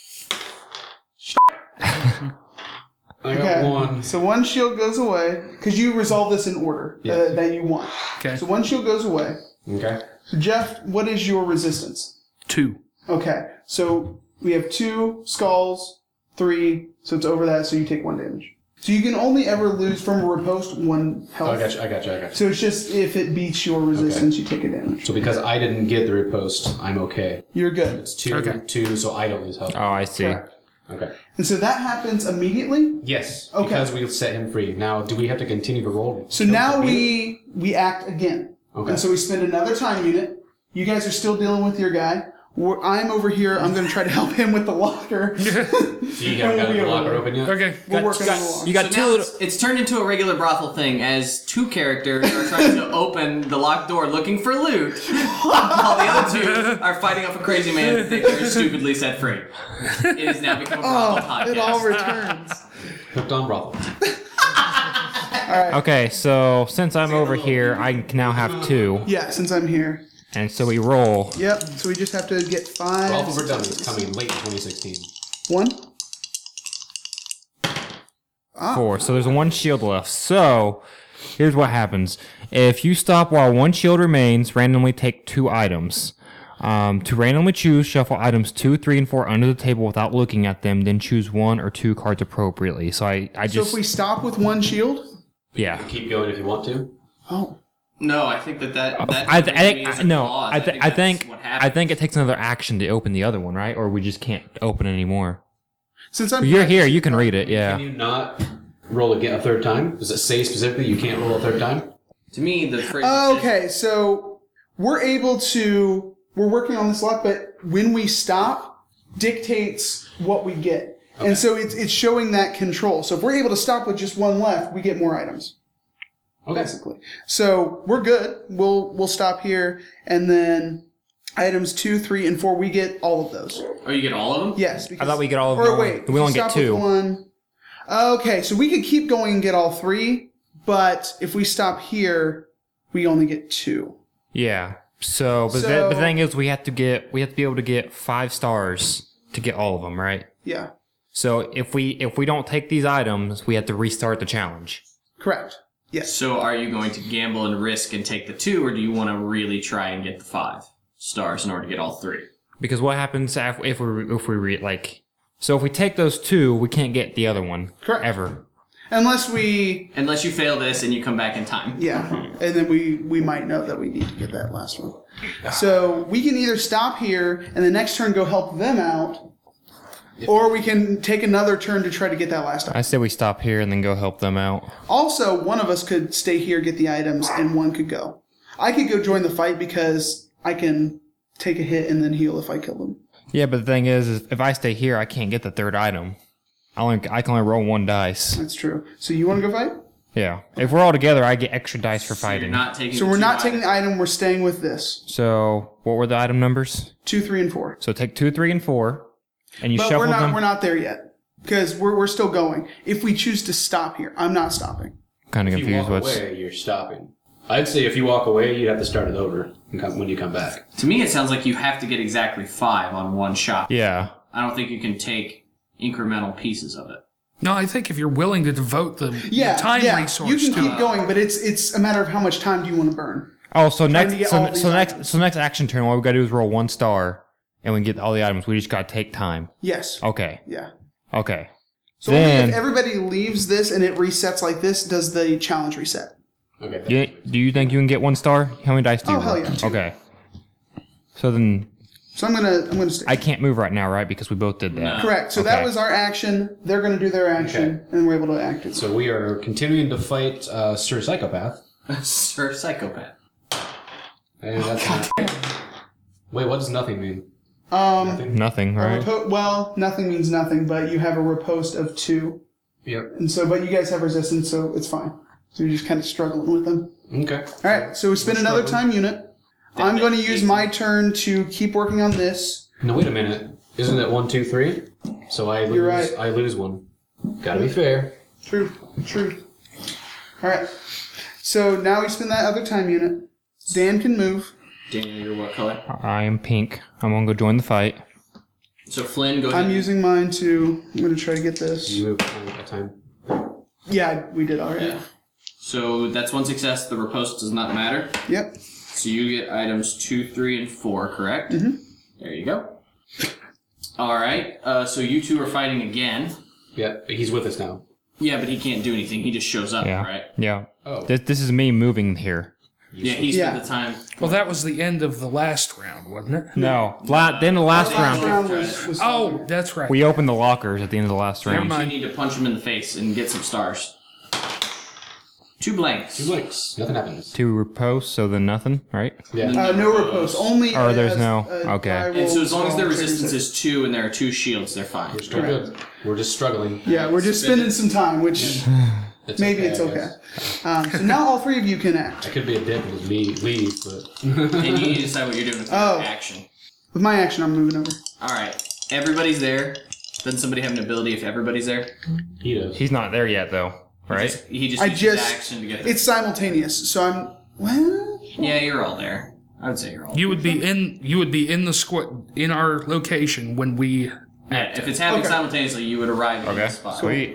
I got Okay. 1. So one shield goes away because you resolve this in order Yeah. that you want. Okay. So one shield goes away. Okay. So Jeff, what is your resistance? 2. Okay, so we have 2 skulls, 3, so it's over that, so you take 1 damage. So you can only ever lose from a riposte 1 health. I got you. So it's just if it beats your resistance, you take a damage. So because I didn't get the riposte, I'm okay. You're good. It's 2, Okay. 2, so I don't lose health. Oh, I see. Correct. Okay. And so that happens immediately. Yes. Okay. Because we set him free. Now, do we have to continue to roll? So now we act again. Okay. And so we spend another time unit. You guys are still dealing with your guy. I'm over here. I'm going to try to help him with the locker. So you haven't got the locker open yet? Okay. We're working on the locker. You got So two now little. it's turned into a regular brothel thing as 2 characters are trying to open the locked door looking for loot, while the other 2 are fighting off a crazy man that they very stupidly set free. It has now become a brothel podcast. It all returns. Hooked on brothel. Okay, so since I'm over here, I can now have 2, Yeah, since I'm here. and so we roll. Yep. So we just have to get 5. Brothel for Dummies coming in late 2016. 1. 4. So there's 1 shield left. So here's what happens: if you stop while 1 shield remains, randomly take 2 items. To randomly choose, shuffle items 2, 3, and 4 under the table without looking at them. Then choose 1 or 2 cards appropriately. So I So just if we stop with 1 shield. yeah. Keep going if you want to. Oh. No, I think that I think is a no. clause. I that's think what I happened. think it takes another action to open the other one, right? Or we just can't open anymore. Since I'm You're here, you can read it. Yeah. Can you not roll again a 3rd time? Does it say specifically you can't roll a 3rd time? To me, the phrase. Okay, so we're working on this luck, but when we stop, dictates what we get. And so it's showing that control. So if we're able to stop with just 1 left, we get more items. Okay. Basically. So we're good. We'll stop here, and then items 2, 3, and 4, we get all of those. Oh, you get all of them? Yes. Because, I thought we get all of or them. wait, We only if get stop with 2. 1. Okay, so we could keep going and get all 3, but if we stop here, we only get 2. Yeah. So, but the thing is, we have to be able to get 5 stars to get all of them, right? Yeah. So if we don't take these items, we have to restart the challenge. Correct. Yes. So are you going to gamble and risk and take the 2, or do you want to really try and get the 5 stars in order to get all 3? Because what happens if we take those 2, we can't get the other one. Correct. Ever. Unless you fail this and you come back in time. yeah, and then we might know that we need to get that last one. So we can either stop here and the next turn go help them out, or we can take another turn to try to get that last item. I say we stop here and then go help them out. Also, one of us could stay here, get the items, and one could go. I could go join the fight because I can take a hit and then heal if I kill them. Yeah, but the thing is if I stay here, I can't get the 3rd item. I can only roll 1 dice. That's true. So you want to go fight? Yeah. If we're all together, I get extra dice for So you're fighting. not taking So the we're 2 not taking items. the item, we're staying with this. So what were the item numbers? 2, 3, and 4. So take 2, 3, and 4, and you But shuffle we're them. not there yet. Because we're still going. If we choose to stop here, I'm not stopping. Kind of If you confused walk what's. away, you're stopping. I'd say if you walk away, you'd have to start it over when you come back. To me, it sounds like you have to get exactly 5 on one shot. Yeah. I don't think you can take incremental pieces of it. No, I think if you're willing to devote the time resource you can to keep going, but it's a matter of how much time do you want to burn. Oh, so to next, get so, all these so next, items. so next action turn, what we gotta do is roll 1 star, and we can get all the items. We just gotta take time. Yes. Okay. Yeah. Okay. So only Then- if everybody leaves this and it resets like this, does the challenge reset. Okay. Do you think you can get 1 star? How many dice do you Oh, hell roll? yeah, 2. Okay. So then, So I'm gonna stay. I can't move right now, right? Because we both did that. No. Correct. So that Okay. was our action. They're gonna do their action, and we're able to act it. So we are continuing to fight Sir Psychopath. Sir Psychopath. And that's Wait, what does nothing mean? Um, Nothing, right? well, nothing means nothing, but you have a riposte of 2, Yep. and so but you guys have resistance, so it's fine. So you're just kind of struggling with them. Okay. All right. So we spend another time unit. I'm going to use my turn to keep working on this. No, wait a minute. Isn't it 1, 2, 3? So I lose. You're right. I lose 1. Gotta be fair. True. All right. So now we spend that other time unit. Dan can move. Daniel, you're what color? I am pink. I'm gonna go join the fight. So Flynn, go ahead. I'm using mine to. I'm going to try to get this. You move at a time. Yeah, we did already. Yeah. So that's one success. The riposte does not matter. Yep. So you get items 2, 3, and 4, correct? Mm-hmm. There you go. All right. So you two are fighting again. Yeah, he's with us now. Yeah, but he can't do anything. He just shows up, Yeah. right? Yeah. Oh. This is me moving here. Yeah, he spent the time. Well, that was the end of the last round, wasn't it? No. Then the last Last round, round was Oh, that's right. we opened the lockers at the end of the last Never round. mind. You need to punch him in the face and get some stars. 2 blanks. 2 blinks. Nothing happens. 2 repose, so then nothing, right? Yeah. no riposte. Only. Or there's as no- a okay. die And roll so as long as their triggers resistance it. is 2 and there are 2 shields, they're fine. We're still good. We're just struggling. Yeah, we're just spending some time, which maybe it's I okay. guess. So now all 3 of you can I act. could be a dick and just leave, but And you need to decide what you're doing with your Oh. action. With my action, I'm moving over. All right. Everybody's there. Doesn't somebody have an ability if everybody's there? he does. He's not there yet, though, right? He just I uses his just. action to get there. It's simultaneous, so I'm. Well. Yeah, you're all there. I would say you're all You would be in the squad in our location when we. Yeah, if it's happening Okay. simultaneously, you would arrive at the spot. Sweet.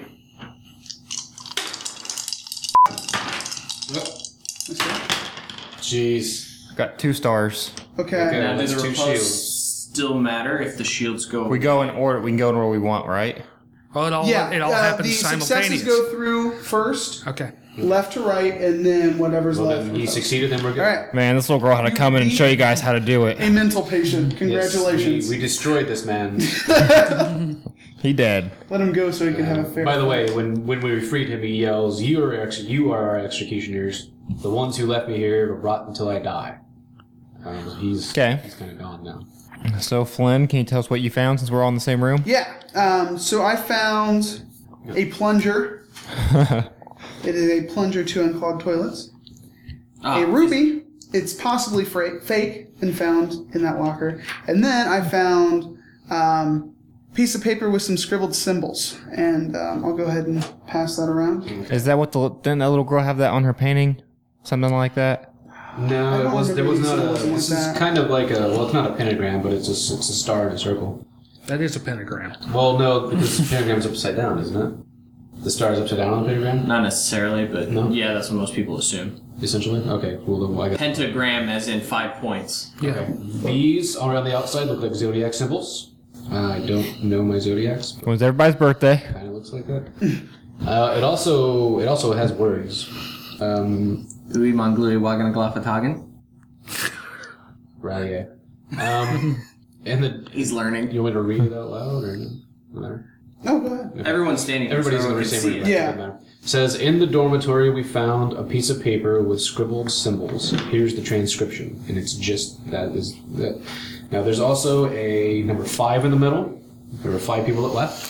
Jeez. Got 2 stars. Okay. Now, do That's the 2 riposte shields. still matter if the shields go? We go in order. We can go in where we want, right? Well, it all Yeah. happens the simultaneous. successes go through first, Okay. left to right, and then whatever's Well, left. then he succeeded, then we're good. All right. Man, this little girl had to come in and show you guys how to do it. A mental patient. Yes, Congratulations. we destroyed this man. He dead. Let him go so he can have a fair. By the way, when we freed him, he yells, you are our executioners. The ones who left me here will rot until I die. He's Okay. kind of gone now. So, Flynn, can you tell us what you found since we're all in the same room? Yeah. So I found a plunger. It is a plunger to unclog toilets. Ah, A ruby. It's possibly fake and found in that locker. And then I found a piece of paper with some scribbled symbols. And I'll go ahead and pass that around. Is that what didn't that little girl have that on her painting? Something like that? No, don't there was remember not a. something like This is that. kind of like a. Well, it's not a pentagram, but it's a star and a circle. That is a pentagram. Well, no, because the pentagram's upside down, isn't it? The star is upside down on the pentagram, Not necessarily, but No? yeah, that's what most people assume. essentially. Okay, cool. Then I guess. Pentagram, as in 5 points. Yeah. These around the outside look like zodiac symbols. I don't know my zodiacs, but It was everybody's birthday. it kind of looks like that. It also has words. Ui Manglui Waganaglaphatagan. Right, yeah. And the He's learning. you want me to read it out loud or no? No matter. No, go ahead. Everyone's standing there, so Everybody's in everyone the can same see room. it. Yeah. Doesn't matter. Says, in the dormitory we found a piece of paper with scribbled symbols. Here's the transcription. And it's just that is that. Now there's also a number 5 in the middle. There were 5 people that left.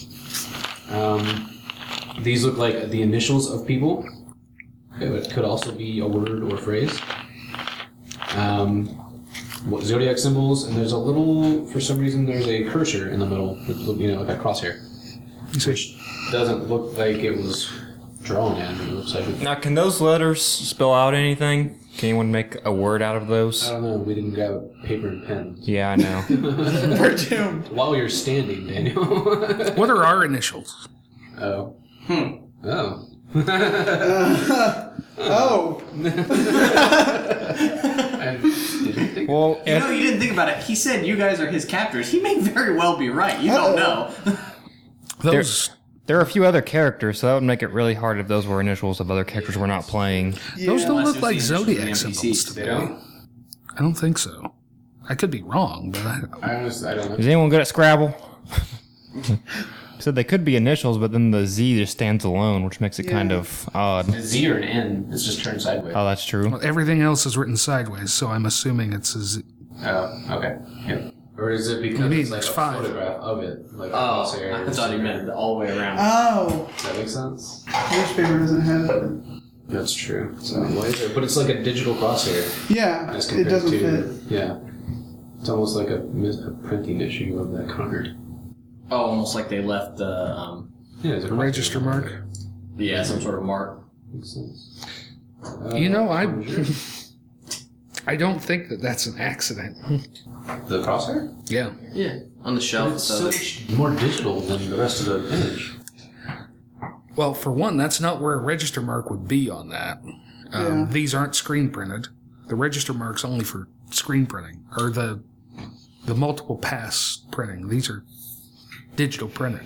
These look like the initials of people. It could also be a word or phrase. What zodiac symbols, and there's a little, for some reason, there's a cursor in the middle, with, like a crosshair. Which doesn't look like it was drawn in. It looks like Now, can those letters spell out anything? Can anyone make a word out of I those? don't know. We didn't grab paper and pen. Yeah, I know. We're doomed. While you're standing, Daniel. What are our initials? Oh. Oh. Oh. I didn't think. Well, You know, you didn't think about it. He said you guys are his captors. He may very well be right. You don't know. Those. there are a few other characters, so that would make it really hard if those were initials of other characters we're not playing. Those don't Unless look it was like the initials of the zodiac NPCs, symbols to they me. don't. I don't think so. I could be wrong, but I honestly, I don't know. Is anyone good at Scrabble? Said they could be initials, but then the Z just stands alone, which makes it kind of odd. A Z or an N, it's just turned sideways. Oh, that's true. everything else is written sideways, so I'm assuming it's a Z. Oh, okay. Yeah. Or is it because Maybe it's like there's a 5. photograph of it? Like Oh, crosshairs I thought you or- meant all the way around. Oh, Does that make sense? newspaper doesn't have it. That's true. So, why is it? But it's like a digital crosshair. Yeah, As it compared doesn't to, fit. Yeah. It's almost like a printing issue of that card. Oh, almost like they left the Yeah, it's a Register mark. some sort of mark. Makes sense. You know, sure. I don't think that that's an accident. The crosshair? Yeah. Yeah, on the shelf. It's So so much more digital than the rest of the image. Well, for one, that's not where a register mark would be on that. Yeah. These aren't screen printed. The register mark's only for screen printing, or the multiple pass printing. These are digital printed.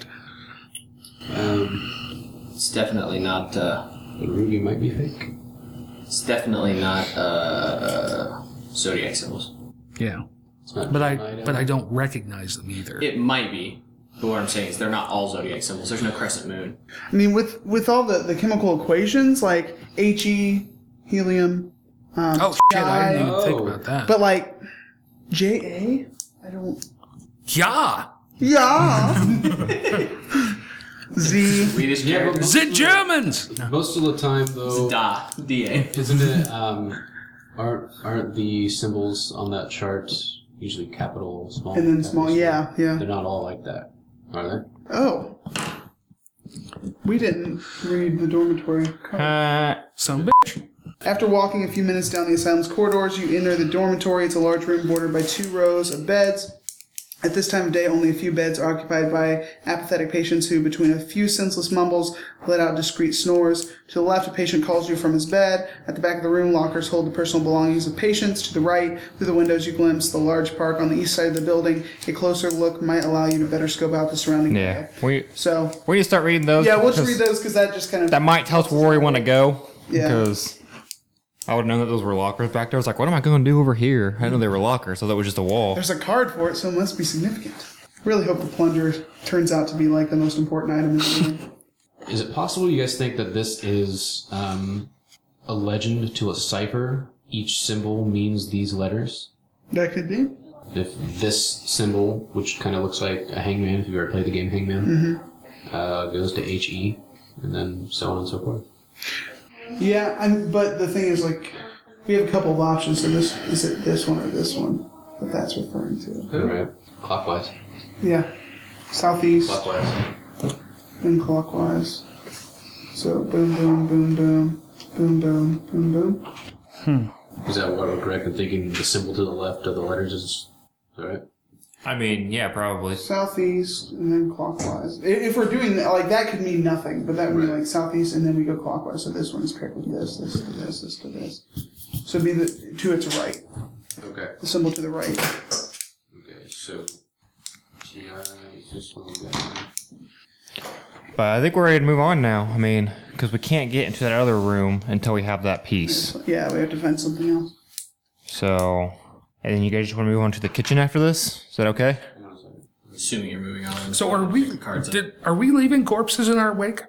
it's definitely not. The Ruby might be fake. It's definitely not zodiac symbols. Yeah. It's not But Gemini, I don't recognize them either. It might be, but what I'm saying is they're not all zodiac symbols. There's no crescent moon. I mean, with all the chemical equations like He, helium, Oh shit! I didn't even think Oh. about that. but like Ja, I don't. yeah, Yeah. Z. Swedish Yeah, character. but the Germans. most of the time, though, Da. D-A. isn't it? Aren't the symbols on that chart usually capital, small, And then capital, small. Yeah, yeah. They're not all like that, are they? Oh. We didn't read the dormitory card. Some bitch. After walking a few minutes down the asylum's corridors, you enter the dormitory. It's a large room bordered by 2 rows of beds. At this time of day, only a few beds are occupied by apathetic patients who, between a few senseless mumbles, let out discreet snores. To the left, a patient calls you from his bed. At the back of the room, lockers hold the personal belongings of patients. To the right, through the windows, you glimpse the large park on the east side of the building. A closer look might allow you to better scope out the surrounding Yeah. area. We So, need to start reading those. yeah, we'll just because read those because that just kind of... That might tell us where we want to go. Yeah. Because I would have known that those were lockers back there. I was like, what am I going to do over here? I didn't know they were lockers. So that was just a wall. There's a card for it, so it must be significant. Really hope the plunger turns out to be like the most important item in the room. Is it possible you guys think that this is a legend to a cipher? Each symbol means these letters? That could be. If this symbol, which kind of looks like a hangman, if you've ever played the game Hangman, goes to HE, and then so on and so forth. Yeah, but the thing is, like, we have a couple of options. So is it this one or this one that that's referring to? Right. Clockwise. Yeah, southeast Clockwise. and clockwise. So boom, boom, boom, boom, boom, boom, boom, boom. Is that what we're correct in thinking the symbol to the left of the letters is alright? I mean, yeah, probably. Southeast and then clockwise. If we're doing that, like that could mean nothing, but that would be like southeast and then we go clockwise. So this one is paired with this, this to this, this to this. So it'd be the to its right, Okay. the symbol to the right. Okay, so GI is this one guy. But I think we're ready to move on now. I mean, because we can't get into that other room until we have that piece. Yeah, we have to find something else. So, and then you guys just want to move on to the kitchen after this? Is that okay? Assuming you're moving on. So are we? Cards Are we leaving corpses in our wake?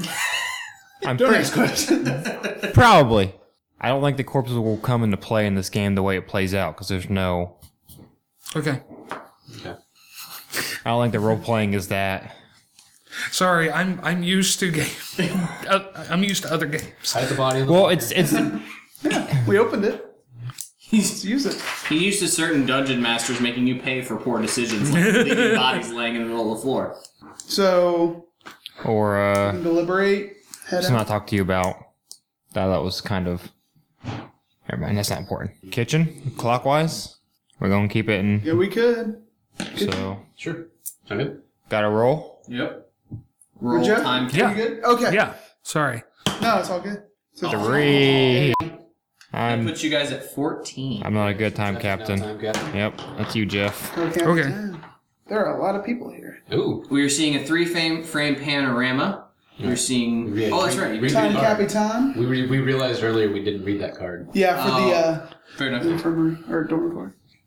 I'm Don't pretty ask questions. probably. I don't think the corpses will come into play in this game the way it plays out because there's no. Okay. Okay. I don't think the role playing is that. Sorry, I'm used to game. I'm used to other games. Hide the body in the Well, locker. it's We opened it. Let's use it. He used to certain dungeon masters making you pay for poor decisions, like leaving bodies laying in the middle of the floor. So or deliberate. Head let's out. not talk to you about that. That was kind of. Never mind, that's not important. Kitchen clockwise. We're gonna keep it in. Yeah, we could. So Sure. Sound good? got a roll. Yep. Roll Jeff? time. Yeah. You good? Okay. Yeah. Sorry. No, it's all good. So 3. That I'm puts you guys at 14. not a good time captain. Time captain. Yep, that's you, Jeff. Okay. Okay. There are a lot of people here. Ooh. We are seeing a 3-frame panorama. We're seeing. Yeah, Oh, that's right. read Time the card. Capitan. We realized earlier we didn't read that card. Yeah, for Fair enough. the infirmary or dormitory.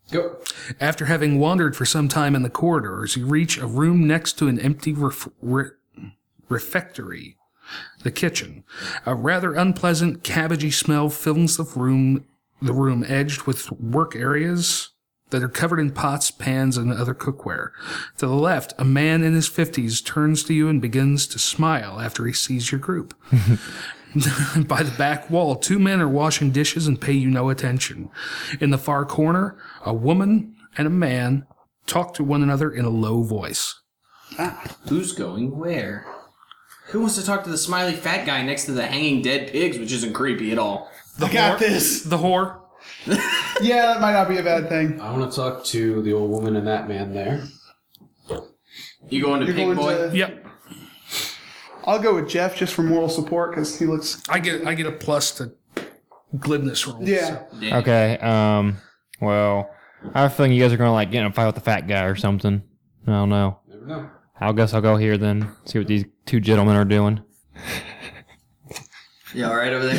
Go. After having wandered for some time in the corridors, you reach a room next to an empty refectory, the kitchen. A rather unpleasant, cabbagey smell fills the room edged with work areas that are covered in pots, pans, and other cookware. To the left, a man in his 50s turns to you and begins to smile after he sees your group. By the back wall, 2 men are washing dishes and pay you no attention. In the far corner, a woman and a man talk to one another in a low voice. Who's going where? Who wants to talk to the smiley fat guy next to the hanging dead pigs, which isn't creepy at all? I got this. The whore. Yeah, that might not be a bad thing. I want to talk to the old woman and that man there. You going to You're Pig going Boy? to... Yep. I'll go with Jeff just for moral support because he looks... I get a plus to glibness rolls. Yeah. Danny. Okay. Well, I have a feeling you guys are gonna like get in a fight with the fat guy or something. I don't know. Never know. I guess I'll go here then. See what these 2 gentlemen are doing. You all right over there?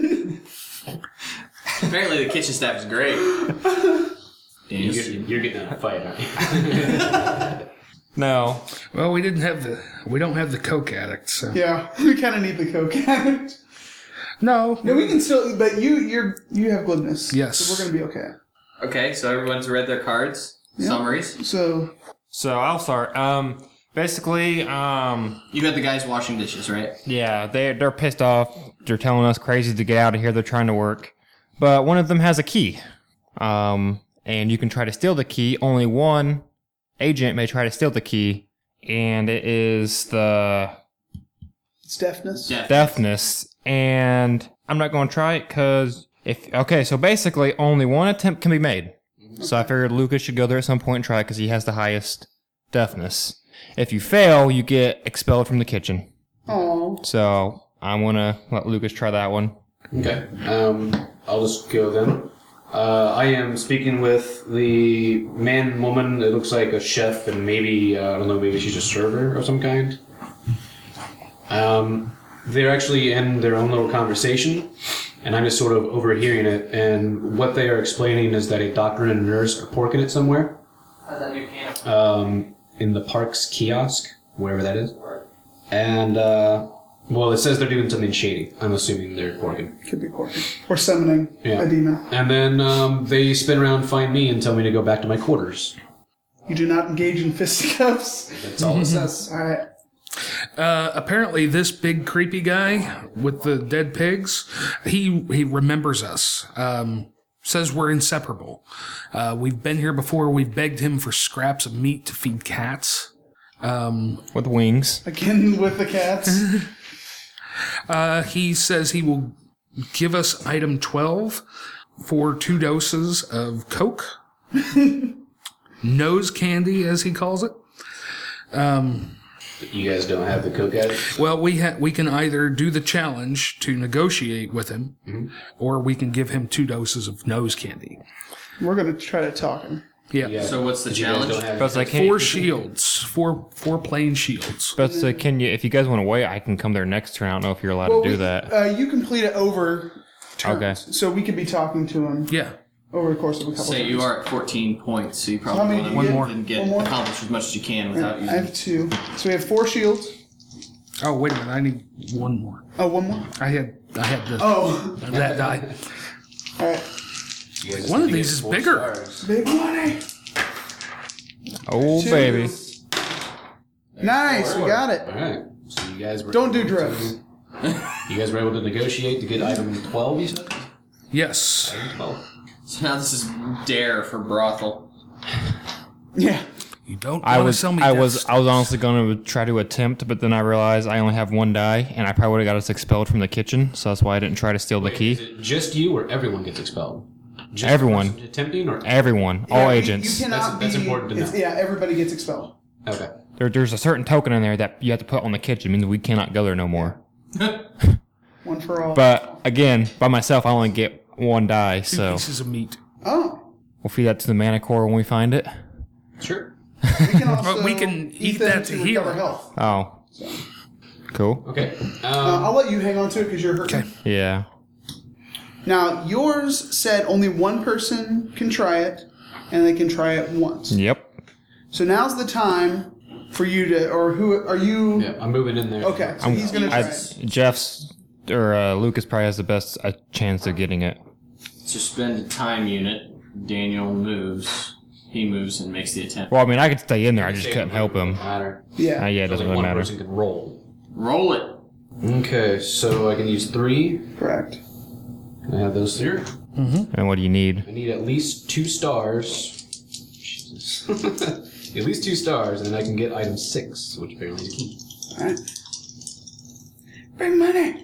Apparently the kitchen staff is great. Danny, You're getting in a fight, aren't you? No. Well, we don't have the coke addict, so Yeah, we kind of need the coke addict. no. No, we can still... But you have glibness. Yes. So we're going to be okay. Okay, so everyone's read their cards, summaries. So... So I'll start. Basically, You got the guys washing dishes, right? yeah, they're pissed off. They're telling us crazy to get out of here. They're trying to work, but one of them has a key. And you can try to steal the key. Only one agent may try to steal the key, and it is the It's deafness. Yeah. deafness. And I'm not going to try it because so basically only one attempt can be made. So I figured Lucas should go there at some point and try it because he has the highest deafness. If you fail, you get expelled from the kitchen. Oh. So I'm going to let Lucas try that one. Okay. I'll just go then. I am speaking with the man and woman. It looks like a chef and maybe, I don't know, maybe she's a server of some kind. They're actually in their own little conversation, and I'm just sort of overhearing it. And what they are explaining is that a doctor and a nurse are porking it somewhere. How's that new can? In the park's kiosk, wherever that is. And, well, it says they're doing something shady. I'm assuming they're porking. Could be porking. Or summoning Yeah. a demon. And then they spin around, find me, and tell me to go back to my quarters. You do not engage in fisticuffs. That's all it says. All right. Apparently, this big creepy guy with the dead pigs, he remembers us. Says we're inseparable. We've been here before. We've begged him for scraps of meat to feed cats. With wings. Again with the cats. He says he will give us item 12 for 2 doses of Coke. Nose candy, as he calls it. You guys don't have the coke addict? Well, we can either do the challenge to negotiate with him, or we can give him 2 doses of nose candy. We're going to try to talk him. Yeah. So what's the You guys challenge? don't have But like, can 4 shields. Four plain shields. but can you? If you guys want to wait, I can come there next turn. I don't know if you're allowed to do that. You complete it over turns. Okay. So we could be talking to him Yeah. over the course of a couple Say turns. you are at 14 points, so you How probably many want do to you get, One more? accomplish as much as you can without I using. have 2. So we have 4 shields. Oh, wait a minute. I need 1 more. Oh, 1 more? I had the Oh. that die. All right. You guys One have of to these get is 4 bigger. stars. Big money. Oh 2. baby. Nice. We got it. All right. So you guys were Don't do able drugs. You guys were able to negotiate to get item 12, you said? Yes. Item 12. So now this is dare for brothel. Yeah. You don't I want to was sell me I Death was Star. honestly going to try to attempt, but then I realized I only have 1 die, and I probably would have got us expelled from the kitchen. So that's why I didn't try to steal the Is key. it just you or everyone gets expelled? Just the Everyone. person attempting or Everyone, all Yeah, agents. You cannot That's be, important to know. Yeah, everybody gets expelled. Okay. There's a certain token in there that you have to put on the kitchen. It means we cannot go there no more. One for all. But again, by myself, I only get 1 die, 2 so pieces of meat. Oh. we'll feed that to the manicore when we find it. Sure. We can also But we can eat them that to heal. recover health. Oh, cool. Okay. I'll let you hang on to it because you're hurting. Okay. Yeah. Now, yours said only 1 person can try it, and they can try it once. Yep. So now's the time for you to, or who are you? Yeah, I'm moving in there. Okay, so he's going to try it. Jeff's or Lucas probably has the best chance of getting it. So spend a time unit. Daniel moves. He moves and makes the attempt. Well, I mean, I could stay in there. I just couldn't help him. Doesn't matter. Yeah. Yeah, it doesn't Only really one matter. person can roll. Roll it. Okay, so I can use 3. Correct. Can I have those here? And what do you need? I need at least 2 stars. Jesus. At least 2 stars, and then I can get item 6, which apparently is a key. All right. Bring money.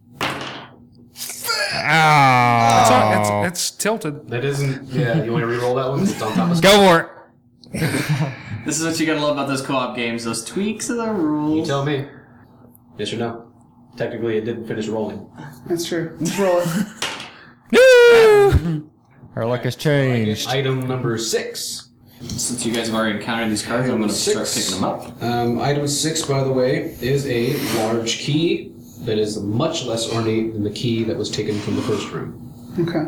Oh. It's tilted. That isn't. Yeah, you want to re-roll that one? It's on top of. Go for it. This is what you gotta love about those co-op games. Those tweaks of the You rules. tell me. Yes or no? Technically, it didn't finish rolling. That's true. Let's roll it. Our luck has I get changed. item number 6. Since you guys have already encountered these cards, I'm gonna start picking them up. Item 6, by the way, is a large key that is much less ornate than the key that was taken from the first room. Okay.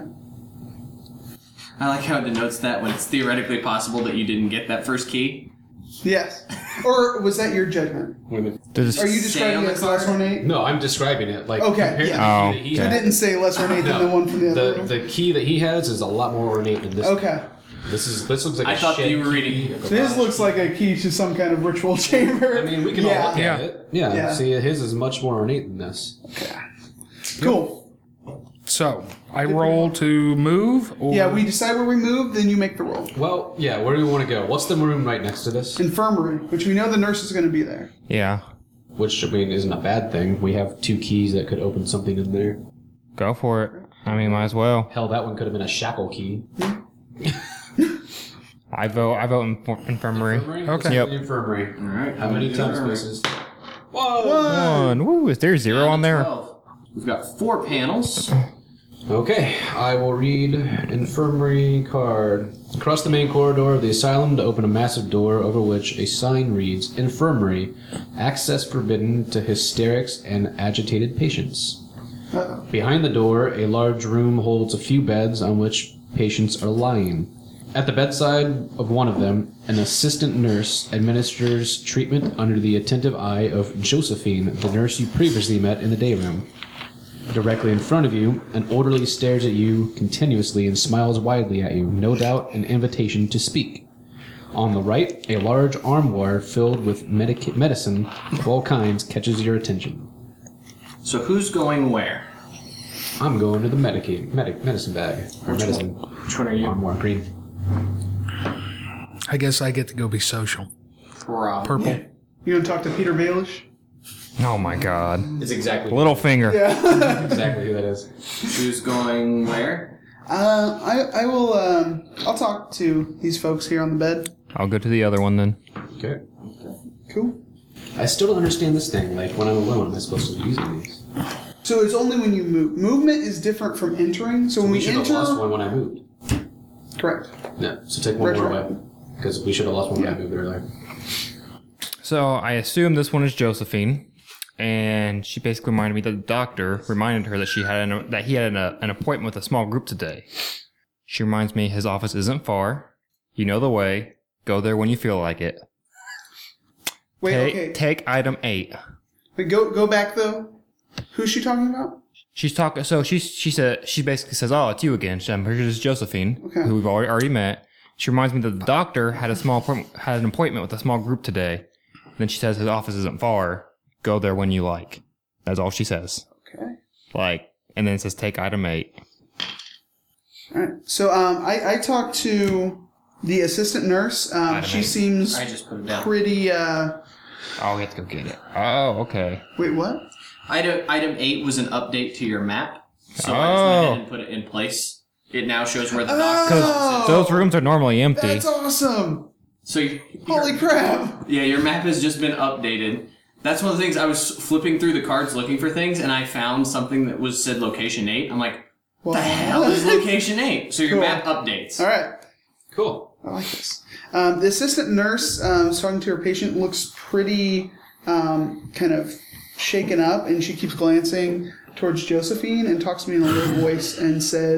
I like how it denotes that when it's theoretically possible that you didn't get that first key. Yes. Or was that your judgment? Wait a minute. Does Are you Say describing on it the as less card? ornate? No, I'm describing it like. Okay, compared to yeah. the Oh, key that he It okay. had. didn't say less ornate than the one from the other room. The key that he has is a lot more ornate than this. Okay. This looks like I a thought that shed you were key. reading. This looks like a key to some kind of ritual chamber. I mean, we can all look Yeah. at it. Yeah. Yeah. See, his is much more ornate than this. Cool. So I roll to move. Or Yeah, we decide where we move, then you make the roll. Well, yeah. Where do we want to go? What's the room right next to this? Infirmary, which we know the nurse is going to be there. Yeah. Which I mean isn't a bad thing. We have 2 keys that could open something in there. Go for it. I mean, might as well. Hell, that one could have been a shackle key. I vote infirmary. Okay. Yep. Infirmary. Alright. How many time spaces? Whoa. One. Woo, is there 0 on there? 12. We've got 4 panels. Okay, I will read infirmary card. Across the main corridor of the asylum to open a massive door over which a sign reads, Infirmary, access forbidden to hysterics and agitated patients. Uh-oh. Behind the door, a large room holds a few beds on which patients are lying. At the bedside of one of them, an assistant nurse administers treatment under the attentive eye of Josephine, the nurse you previously met in the day room. Directly in front of you, an orderly stares at you continuously and smiles widely at you, no doubt an invitation to speak. On the right, a large armoire filled with medicine of all kinds catches your attention. So who's going where? I'm going to the medicine bag. Or medicine. Which one are you? Armoire green. I guess I get to go be social. Rob. Purple. You going to talk to Peter Baelish? Oh my god. It's exactly Little finger. exactly who that is. Who's going where? I will, I'll talk to these folks here on the bed. I'll go to the other one then. Okay. Cool. I still don't understand this thing. Like, when I'm alone, am I supposed to be using these? So it's only when you move. Movement is different from entering. So when We we should have enter... lost one when I moved. Correct. Yeah, so take one more Retro. away. Because we should have lost one when I moved earlier. So I assume this one is Josephine, and she basically reminded me that the doctor reminded her that he had an appointment with a small group today. She reminds me his office isn't far. You know the way. Go there when you feel like it. Wait, okay. Take item 8. Wait, go back, though. Who's she talking about? She's talking. So she basically says, "Oh, it's you again." I'm pretty sure it's Josephine, Okay. who we've already met. She reminds me that the doctor had an appointment with a small group today. Then she says his office isn't far. Go there when you like. That's all she says. Okay. And then it says take item 8. All right. So I talked to the assistant nurse. She 8. seems I just put it down. pretty... Oh, we have to go get it. Oh, okay. Wait, what? Item 8 was an update to your map. So I just went ahead and put it in place. It now shows where the doctor Oh! Those rooms are normally empty. That's awesome! So Holy crap! yeah, your map has just been updated. That's one of the things. I was flipping through the cards looking for things, and I found something that said location 8. I'm like, what the hell is location 8? So your Cool. map updates. All right. Cool. I like this. The assistant nurse was talking to her patient, looks pretty kind of shaken up, and she keeps glancing towards Josephine and talks to me in a low voice and says,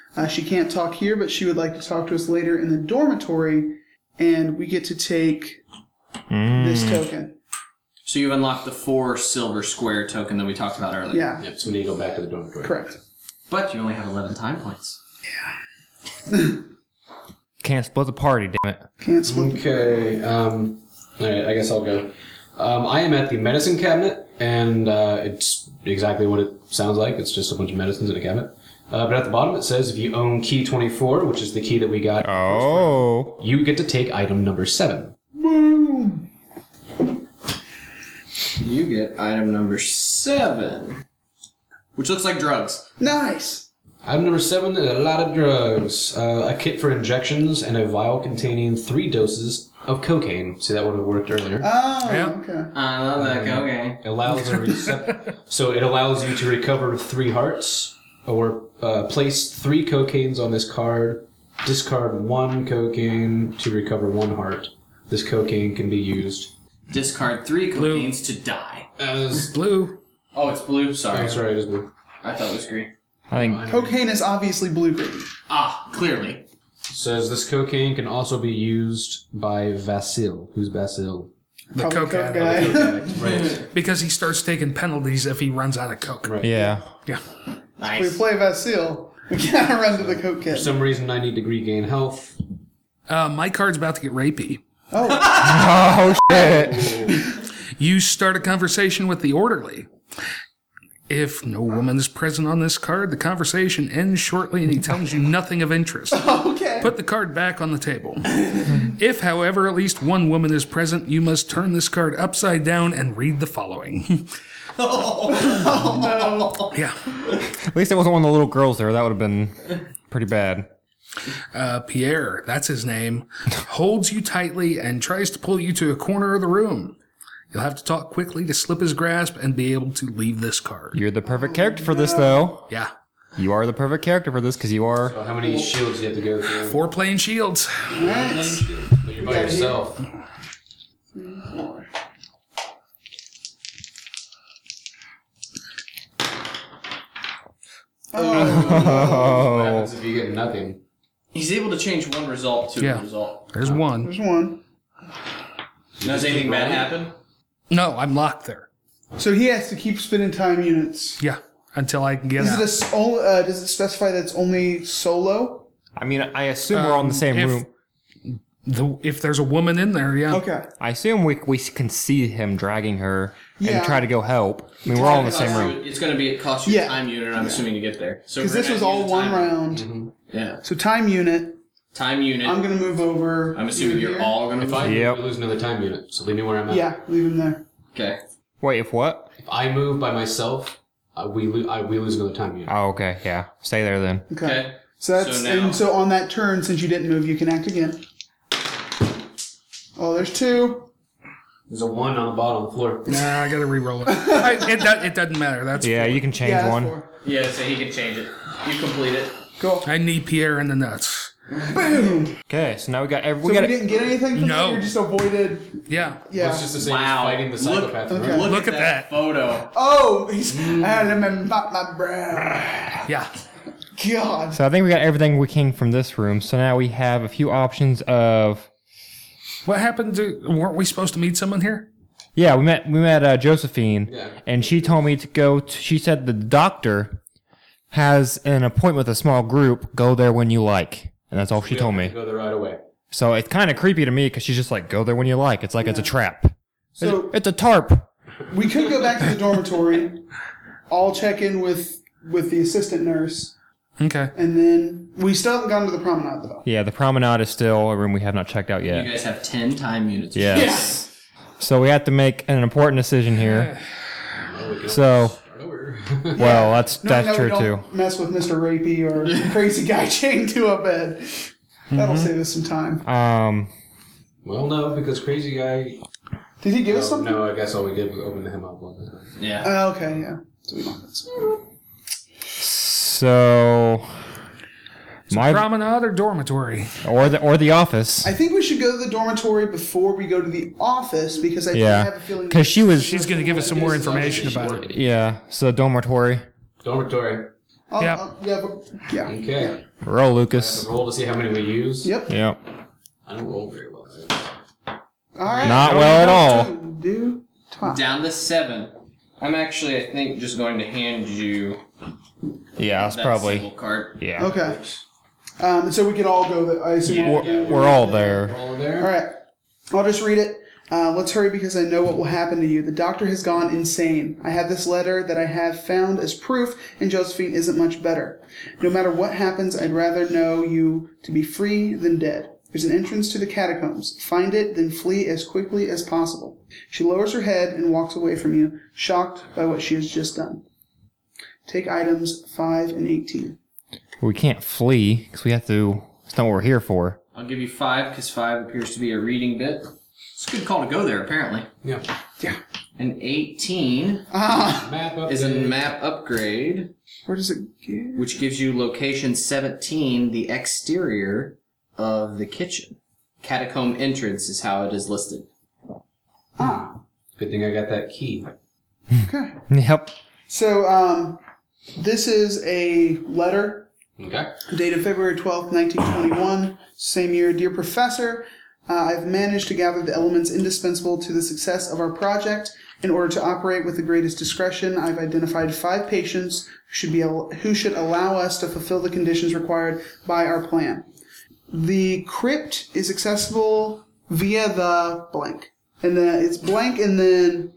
She can't talk here, but she would like to talk to us later in the dormitory, and we get to take this token. So you've unlocked the 4 silver square token that we talked about earlier. Yeah, Yep, so we need to go back to the dormitory. correct. But you only have 11 time points. Can't split the party, damn it. Can't split. Okay, alright, I guess I'll go. I am at the medicine cabinet, and it's exactly what it sounds like. It's just a bunch of medicines in a cabinet. But at the bottom it says, if you own key 24, which is the key that we got, Oh. you get to take item number 7. Boom! You get item number 7, which looks like drugs. Nice! Item number 7 is a lot of drugs. A kit for injections and a vial containing 3 doses of cocaine. See, that would have worked earlier. Oh, Yeah. okay. I love that cocaine. It allows so it allows you to recover 3 hearts, or place 3 cocaines on this card. Discard 1 cocaine to recover 1 heart. This cocaine can be used Discard 3 cocaines to die. as. Blue. Oh, it's blue? Sorry. Oh, sorry, it is blue. I thought it was green. I think Cocaine is obviously blue-green. Ah, clearly. Says this cocaine can also be used by Vasil. Who's Vasil? The Probably coke coke addict. guy. Right. Because he starts taking penalties if he runs out of coke. Right. yeah. Yeah. We Nice. play Vasile. We gotta run to the coke For kit. some reason, I need to regain health. My card's about to get rapey. Oh, Oh shit. You start a conversation with the orderly. If no woman is present on this card, the conversation ends shortly and he tells you nothing of interest. okay. Put the card back on the table. If, however, at least one woman is present, you must turn this card upside down and read the following. Yeah. At least it wasn't one of the little girls there. That would have been pretty bad. Pierre, that's his name, holds you tightly and tries to pull you to a corner of the room. You'll have to talk quickly to slip his grasp and be able to leave this card. You're the perfect character for this, though. Yeah. You are the perfect character for this because you are. So how many shields do you have to go through? 4 plain shields. Nice. But you're by yourself. What Oh. happens if you get nothing? He's able to change one result to Yeah. a result. There's one. There's one. Now, does anything bad happen? No, I'm locked there. So he has to keep spinning time units. Yeah, until I can get Is out. it does it specify that it's only solo? I mean, I assume we're all in the same if- room. If there's a woman in there, yeah. Okay. I assume we can see him dragging her Yeah. and try to go help. I mean, we're all in the same room. It's going to be, it costs you Yeah. a time unit, I'm assuming, to get there. So Because we're this gonna was use all the one time- round. Yeah. So time unit. Time unit. I'm gonna move over. I'm assuming over you're here. all going to If I fight. Yep. move, I lose another time unit. So leave me where I'm at. Yeah, leave him there. Okay. Wait, if what? If I move by myself, we lose another time unit. Oh, okay, yeah. Stay there then. Okay. Okay. So that's So now- and so on that turn, since you didn't move, you can act again. Oh, there's 2. There's a 1 on the bottom of the floor. Nah, I gotta re-roll it. It doesn't matter. That's Yeah, you can change Yeah, that's one. 4. Yeah, so he can change it. You complete it. Cool. I need Pierre in the nuts. Boom. Okay, so now we got So we we got. didn't get anything from No. that? You just avoided. Yeah. Yeah. It's just the same Wow. as fighting the psychopath. Okay. remember? Look at that. photo. Oh, he's my brow. Yeah. God. So I think we got everything we can from this room. So now we have a few options of. What happened to? Weren't we supposed to meet someone here? Yeah, we met Josephine, Yeah. and she told me to go. She said the doctor has an appointment with a small group. Go there when you like, and that's all she told me. Go there right away. So it's kind of creepy to me because she's just like, go there when you like. It's like it's a trap. So It's a tarp. we could go back to the dormitory. I'll check in with the assistant nurse, Okay. and then we still haven't gone to the promenade though. Yeah, the promenade is still a room we have not checked out You yet. guys have 10 time units. Yes. So we have to make an important decision here. So, Start over. well, that's No, we true don't too. mess with Mr. Rapey or the crazy guy chained to a bed. That'll Mm-hmm. save us some time. Well, no, because crazy guy. Did he give us Oh, something? no, I guess all we did was open him up. Wasn't it? Yeah. Okay, yeah. So we don't. So my Promenade or dormitory? or the office. I think we should go to the dormitory before we go to the office because I Yeah, have a feeling because she was. She's gonna give us some more information about it. Yeah, so dormitory. Dormitory. Yeah. Okay. Roll, Lucas. Roll to see how many we use. Yep. Yep. I don't roll very well. All right. Not well at all. Do 12. Down to 7. I'm actually, I think, just going to hand you Yeah, it's that probably. single card. Yeah. Okay. So we can all go. I assume. We're all there. Roll All there. right. I'll just read it. Let's hurry because I know what will happen to you. The doctor has gone insane. I have this letter that I have found as proof, and Josephine isn't much better. No matter what happens, I'd rather know you to be free than dead. There's an entrance to the catacombs. Find it, then flee as quickly as possible. She lowers her head and walks away from you, shocked by what she has just done. Take items 5 and 18. We can't flee because we have to. That's not what we're here for. I'll give you 5 because 5 appears to be a reading bit. It's a good call to go there, apparently. Yeah. An 18 Map up. is a map upgrade, Where does it get? which gives you location 17, the exterior of the kitchen. Catacomb entrance is how it is listed. Good thing I got that key. Okay. Yep. So, this is a letter Okay. dated February 12th, 1921, same year. Dear Professor, I've managed to gather the elements indispensable to the success of our project. In order to operate with the greatest discretion, I've identified 5 patients who should allow us to fulfill the conditions required by our plan. The crypt is accessible via the blank. And then it's blank and then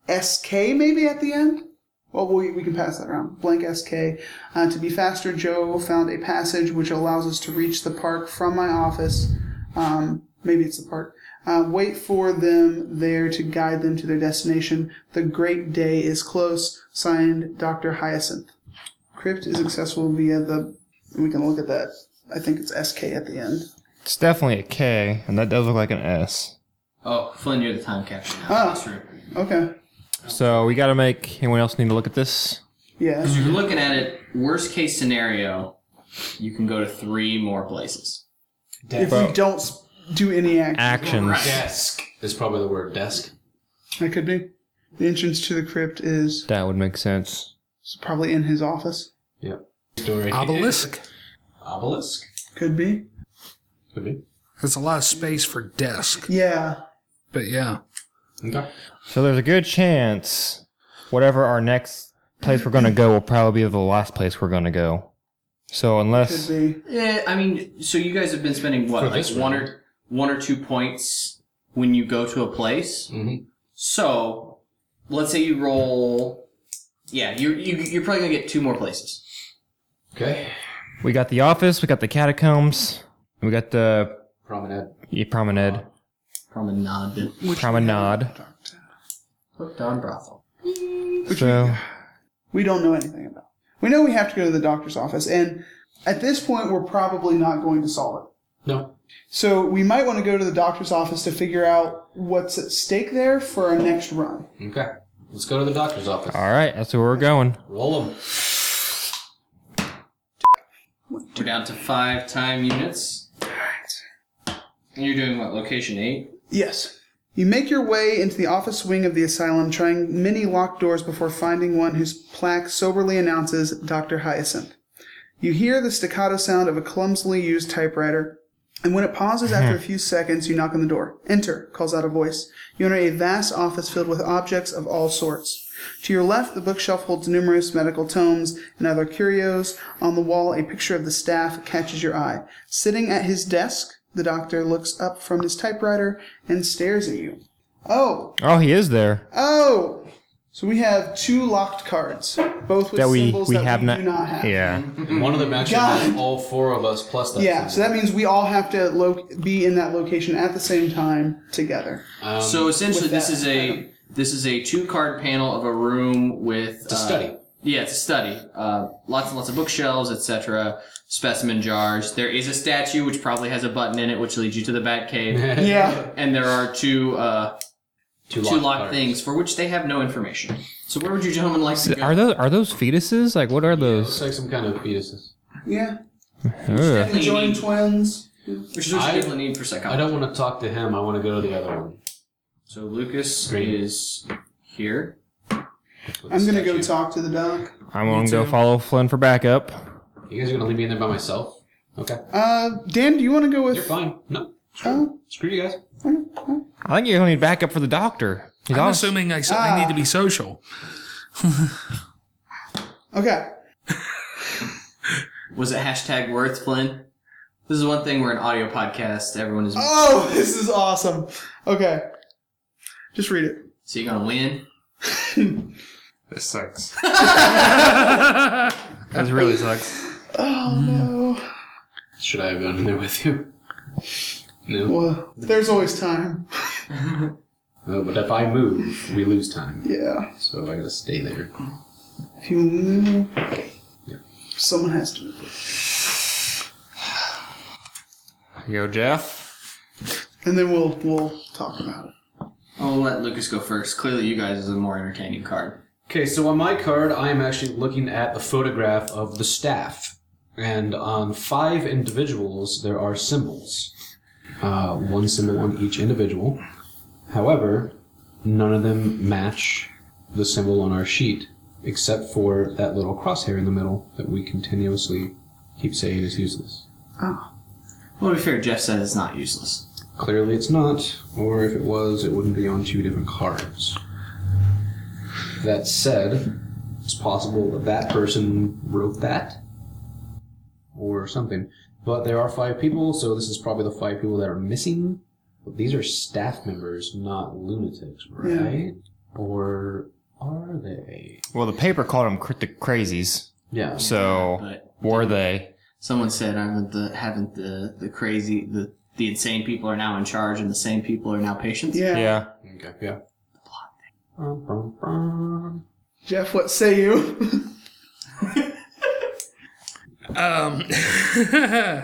SK maybe at the end? Well, we can pass that around. Blank SK. To be faster, Joe found a passage which allows us to reach the park from my office. Maybe it's the park. Wait for them there to guide them to their destination. The great day is close. Signed, Dr. Hyacinth. Crypt is accessible via the... We can look at that. I think it's SK at the end. It's definitely a K, and that does look like an S. Oh, Flynn, you're the time captain now. Oh. That's true. Okay. So we got to make. Anyone else need to look at this? Yeah. If you're looking at it, worst case scenario, you can go to 3 more places. If we don't do any action. Actions. Desk is probably the word desk. That could be. The entrance to the crypt is That would make sense. probably in his office. Yep. Story. Obelisk. Obelisk. Could be. Could be. There's a lot of space for desk. Yeah. But yeah. Okay. So there's a good chance whatever our next place we're going to go will probably be the last place we're going to go. So Could unless be. Yeah, I mean, so you guys have been spending what, For like this one round. or 2 points when you go to a place. Mm-hmm. So, let's say you roll. Yeah, you're probably gonna get 2 more places. Okay. we got the office, we got the catacombs, we got the Promenade. promenade. Promenade. Hooked on brothel. So We don't know anything about. We know we have to go to the doctor's office, and at this point, we're probably not going to solve it. No. So we might want to go to the doctor's office to figure out what's at stake there for our next run. Okay. Let's go to the doctor's office. all right, that's where we're going. Roll them. We're down to 5 time units. And you're doing what, location 8? Yes. You make your way into the office wing of the asylum, trying many locked doors before finding one whose plaque soberly announces Dr. Hyacinth. You hear the staccato sound of a clumsily used typewriter, and when it pauses after a few seconds, you knock on the door. Enter, calls out a voice. You enter a vast office filled with objects of all sorts. To your left, the bookshelf holds numerous medical tomes and other curios. On the wall, a picture of the staff catches your eye. Sitting at his desk, the doctor looks up from his typewriter and stares at you. Oh! Oh, he is there. Oh! So we have 2 locked cards, both with That we symbols that have we not. do not have. Yeah. And one of them actually God. has all 4 of us plus that. Yeah, so that means we all have to be in that location at the same time together. So essentially, with this that is a 2-card panel of a room with It's a study. Yeah, it's a study. Lots and lots of bookshelves, etc. Specimen jars. There is a statue which probably has a button in it, which leads you to the Batcave. Yeah. And there are 2 Two locked cards. things for which they have no information. So where would you gentlemen like to go? Are those fetuses? Like, what are Looks those? like some kind of fetuses. Yeah. Ugh. Conjoined twins. Which is what you definitely need for psychology. I don't want to talk to him. I want to go to the other one. So Lucas Green. is here. I'm gonna go talk to the doc. I'm going to go follow Flynn for backup. You guys are gonna leave me in there by myself? Okay. Dan, do you want to go with? You're fine. No. Screw you guys. I think you're going to need backup for the doctor. He's I'm awesome. assuming I need to be social. Okay. Was it hashtag worth, Flynn? This is one thing we're an audio podcast. Everyone is. Oh, this is awesome. Okay. Just read it. So you're gonna win. This sucks. This really sucks. Oh no. Should I have gone in there with you? No. Well, there's always time. But if I move, we lose time. Yeah. So I gotta stay there. If you move, Yeah. someone has to move. Yo, Jeff. And then we'll talk about it. I'll let Lucas go first. Clearly, you guys is a more entertaining card. Okay, so on my card, I am actually looking at the photograph of the staff. And on 5 individuals, there are symbols. 1 symbol on each individual. However, none of them match the symbol on our sheet, except for that little crosshair in the middle that we continuously keep saying is useless. Oh. Well, to be fair, Jeff said it's not useless. Clearly it's not, or if it was, it wouldn't be on 2 different cards. That said, it's possible that that person wrote that, or something. But there are 5 people, so this is probably the 5 people that are missing. But these are staff members, not lunatics, right? Or are they? Well, the paper called them cryptic crazies. Yeah. So, But were they? someone said, haven't the crazy, the insane people are now in charge and the sane people are now patients? Yeah. Yeah. Okay, yeah. Jeff, what say you? I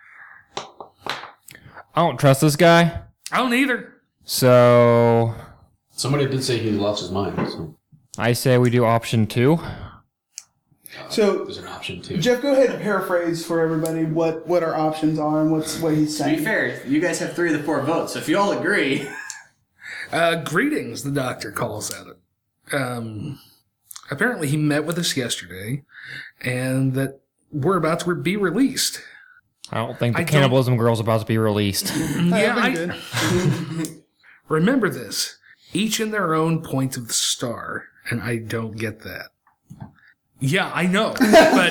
don't trust this guy. I don't either. So, Somebody did say he lost his mind, so I say we do option 2. So, there's an option too. Jeff, go ahead and paraphrase for everybody what our options are and what he's To saying. be fair, you guys have 3 of the 4 votes, so if you all agree... Greetings, the doctor calls at it. Apparently he met with us yesterday, and that we're about to be released. I don't think the I don't- cannibalism girl's about to be released. That'd be good. Remember this. Each in their own point of the star, and I don't get that. Yeah, I know, but...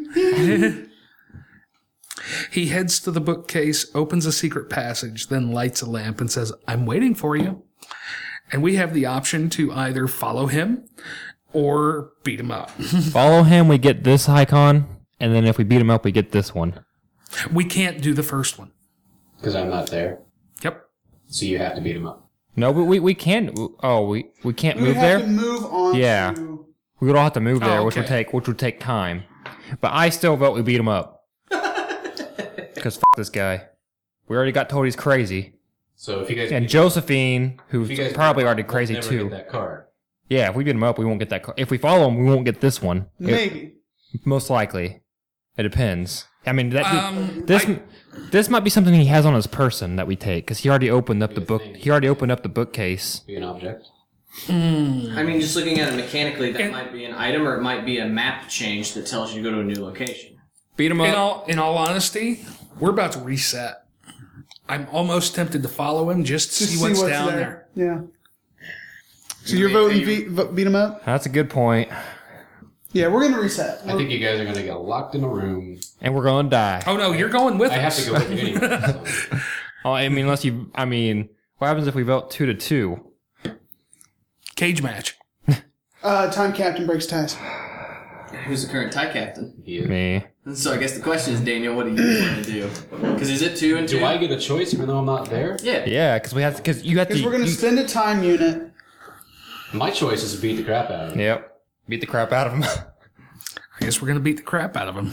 He heads to the bookcase, opens a secret passage, then lights a lamp and says, "I'm waiting for you." And we have the option to either follow him or beat him up. Follow him, we get this icon, and then if we beat him up, we get this one. We can't do the first one. Because I'm not there. Yep. So you have to beat him up. No, but we can. Oh, we can't We move have there. to move on Yeah. to... We would all have to move there, Oh, which okay. would take time. But I still vote we beat him up. Because this guy. We already got told he's crazy. So if you guys And Josephine, if you who's guys probably beat him already up, we'll crazy never too. get that card. Yeah, if we beat him up, we won't get that. If we follow him, we won't get this one. Maybe. Most likely. It depends. I mean, Um, this might be something he has on his person that we take because he already opened up the book. thing. He already opened up the bookcase. Be an object. I mean, just looking at it mechanically, that might be an item or it might be a map change that tells you to go to a new location. Beat him up. In all honesty, we're about to reset. I'm almost tempted to follow him just to Just see what's down there. Yeah. So you're voting beat him up? That's a good point. Yeah, we're going to reset. I think you guys are going to get locked in a room. And we're gonna die. Oh no, you're going with I have us. to go with you anyway. So. Oh, I mean, unless you. I mean, what happens if we vote 2-2? Cage match. Time captain breaks ties. Who's the current tie captain? Yeah. Me. So I guess the question is, Daniel, what do you want to do? Because is it 2 and 2? Do I get a choice even though I'm not there? Yeah. Yeah, because we have to. Because you have to. Because we're going to spend a time unit. My choice is to beat the crap out of him. Yep. Beat the crap out of him. I guess we're gonna beat the crap out of him.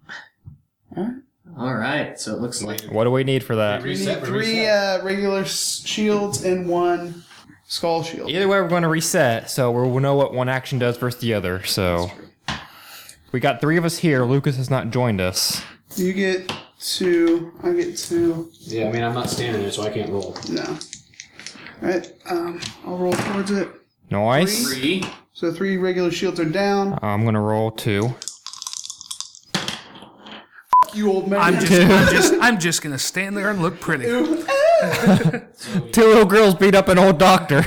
All right. So it looks like What do we need for that? We Reset, need 3 reset. regular shields and 1 skull shield. Either way, we're going to reset, so we'll know what one action does versus the other. So we got 3 of us here. Lucas has not joined us. You get 2. I get 2. Yeah, I mean, I'm not standing there, so I can't roll. No. Alright, I'll roll towards it. Nice. 3. So 3 regular shields are down. I'm going to roll 2. You old man. I'm just gonna stand there and look pretty. 2 little girls beat up an old doctor.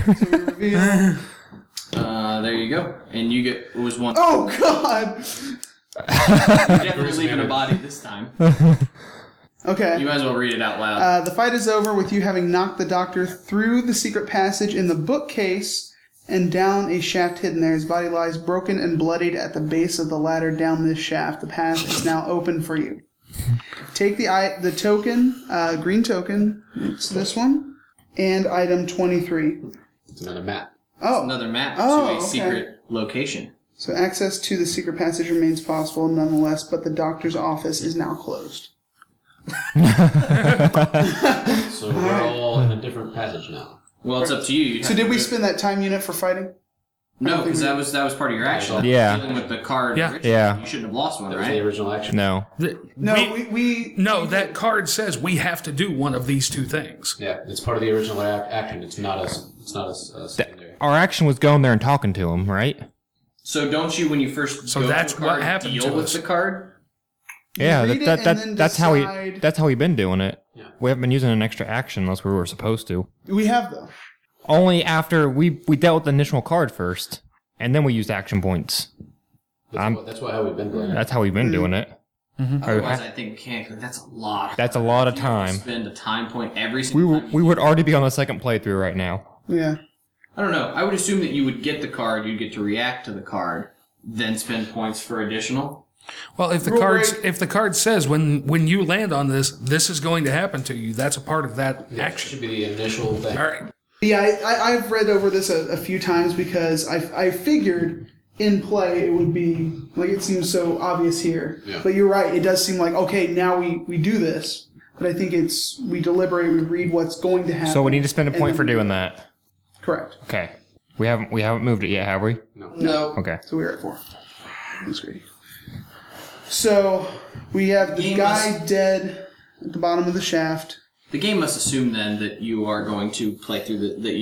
There you go. And you get, it was 1. Oh, God. You're definitely leaving a body this time. Okay. You might as well read it out loud. The fight is over with you having knocked the doctor through the secret passage in the bookcase and down a shaft hidden there. His body lies broken and bloodied at the base of the ladder down this shaft. The path is now open for you. Take the token, green token, it's this one, and item 23. It's another map. Oh, Another map to Oh, a okay. secret location. so access to the secret passage remains possible nonetheless, but the doctor's office is now closed. So we're all in a different passage now. Well, it's up to you. You'd So have did to we do- spend that time unit for fighting? No, because that was part of your action. Yeah. Dealing with the card. Yeah. ritual. Yeah. You shouldn't have lost one, That was the right? original action. No. No, No, that card says we have to do one of these 2 things. Yeah, it's part of the original action. It's not a secondary. Our action was going there and talking to him, right? So don't you, when you first So go that's to a card, what happened deal to with us. the card? Yeah, read it and then that's decide- how we've been doing it. Yeah. We haven't been using an extra action unless we were supposed to. we have though. Only after we dealt with the initial card first, and then we used action points. That's how we've been doing it. That's how we've been doing it. Otherwise, I think we can't, 'cause that's a lot. That's a lot of You have to time. Spend a time point every We single time. we would already be on the second playthrough right now. Yeah. I don't know. I would assume that you would get the card, you'd get to react to the card, then spend points for additional. Well, if the Rule cards break. if the card says when you land on this is going to happen to you, that's a part of that Yeah, it action. should be the initial thing. All right. Yeah, I've read over this a few times because I figured in play it would be, like it seems so obvious here. Yeah. But you're right, it does seem like, okay, now we do this. But I think it's, we deliberate, we read what's going to happen. So we need to spend a and point then for we do doing it. that. Correct. Okay. We haven't moved it yet, have we? No. Okay. So we're at 4. That's great. So we have the Game guy was- dead at the bottom of the shaft. The game must assume then that you are going to play through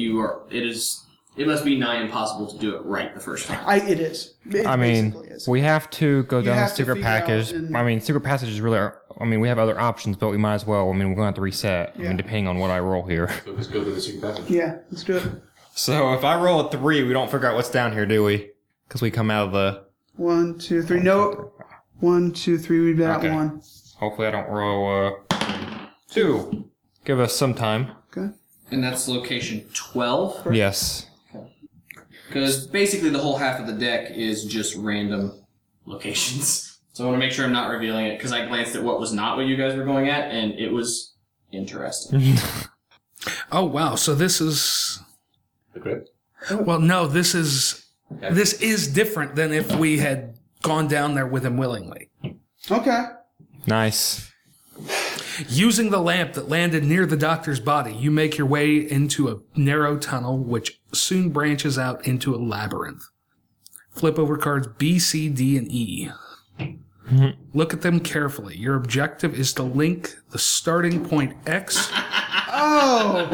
it must be nigh impossible to do it right the first time. It is. It I mean, basically is. we have to go down the have to secret figure out package. and- I mean, secret passage is really. We have other options, but we might as well. I mean, we're going to have to reset. I Yeah. mean, depending on what I roll here. So just go to the secret passage. Yeah, let's do it. So if I roll a 3, we don't figure out what's down here, do we? Because we come out of the. 1, 2, 3. No. 1, 2, 3. We've been Okay. at 1. Hopefully, I don't roll 2. Give us some time. Okay. And that's location 12. Yes. Because basically the whole half of the deck is just random locations. So I want to make sure I'm not revealing it, because I glanced at what was not what you guys were going at, and it was interesting. Oh wow! So this is The crypt. well, no, this is different than if we had gone down there with him willingly. Okay. Nice. Using the lamp that landed near the doctor's body, you make your way into a narrow tunnel which soon branches out into a labyrinth. Flip over cards B, C, D, and E. Look at them carefully. Your objective is to link the starting point X. Oh!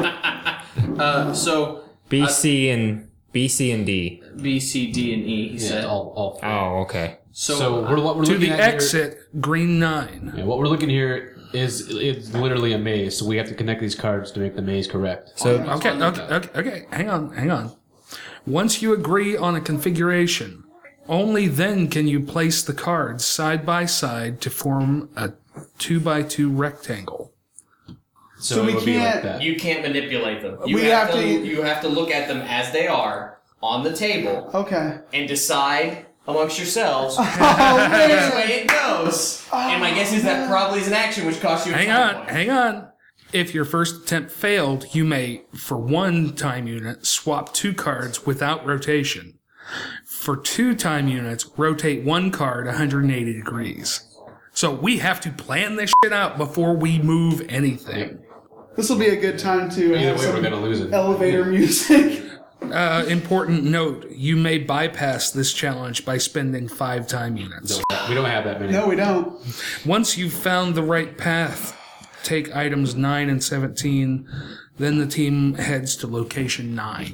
So B, C, and D. B, C, D, and E, he Yeah, said. all three. Oh, okay. So what we're To looking the at exit, green 9. Here, yeah, what we're looking here is it's literally a maze. So we have to connect these cards to make the maze correct. So Okay. Hang on. Once you agree on a configuration, only then can you place the cards side by side to form a 2x2 rectangle. So we it would be like can't- that. You can't manipulate them. We have to- You have to look at them as they are on the table Okay. and decide amongst yourselves Oh, which man. way it goes. And my guess is that probably is an action which costs you a time point. Hang on. If your first attempt failed, you may, for 1 time unit, swap 2 cards without rotation. For 2 time units, rotate 1 card 180 degrees. So we have to plan this shit out before we move anything. This will be a good time to Either have way, we're some gonna lose it. elevator music. Important note, you may bypass this challenge by spending 5 time units. We don't have that many. No, we don't. Once you've found the right path, take items 9 and 17, then the team heads to location 9.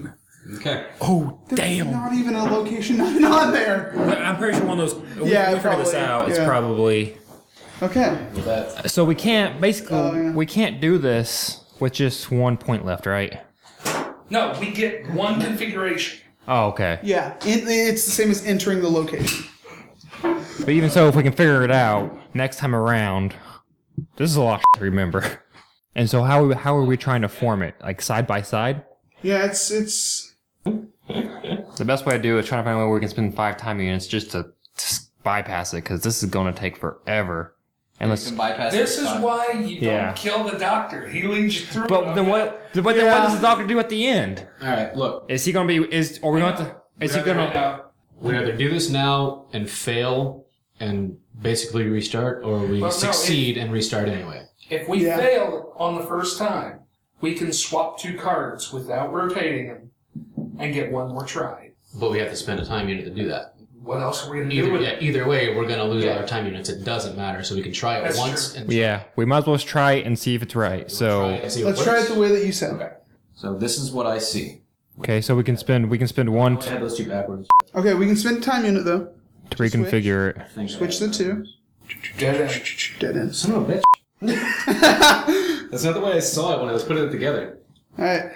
Okay. Oh, damn. Not even a location 9 on there. I'm pretty sure one of those. Yeah, we figure this probably, out. It's yeah. probably. Okay. With that, So we can't basically yeah. we can't do this with just 1 point left, right? No, we get one configuration. Oh, okay. Yeah, it's the same as entering the location. But even so, if we can figure it out next time around, this is a lot to remember. And so how are we trying to form it? Like side by side? Yeah, it's The best way to do it is trying to find a way where we can spend 5 time units just to bypass it, because this is going to take forever. And You let's. can bypass This it. is why you Yeah. don't kill the doctor. He leads you through. But then what? But then what does the doctor do at the end? all right. Look, Is he going to be? Are we going to? Is he going to? we either do this now and fail and basically restart, or we Well, no, succeed and restart anyway. If we Yeah. fail on the first time, we can swap 2 cards without rotating them and get one more try. But we have to spend a time unit to do that. What else are we going to do with it? Either way, we're going to lose all Yeah. our time units. It doesn't matter. So we can try it That's once true. and Yeah, we might as well just try it and see if it's right. try So it and see what let's try it works. the way that you said. Okay. So this is what I see. okay, so we can spend one I had those 2 backwards. Okay, we can spend time unit though. to reconfigure it. I think Switch the 2. Dead end. Dead ends. Son of a bitch. That's not the way I saw it when I was putting it together. All right.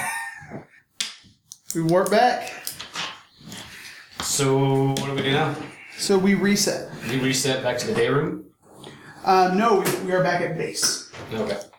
We warp back. So what do we do now? So we reset. We reset back to the day room? No, we are back at base. Okay.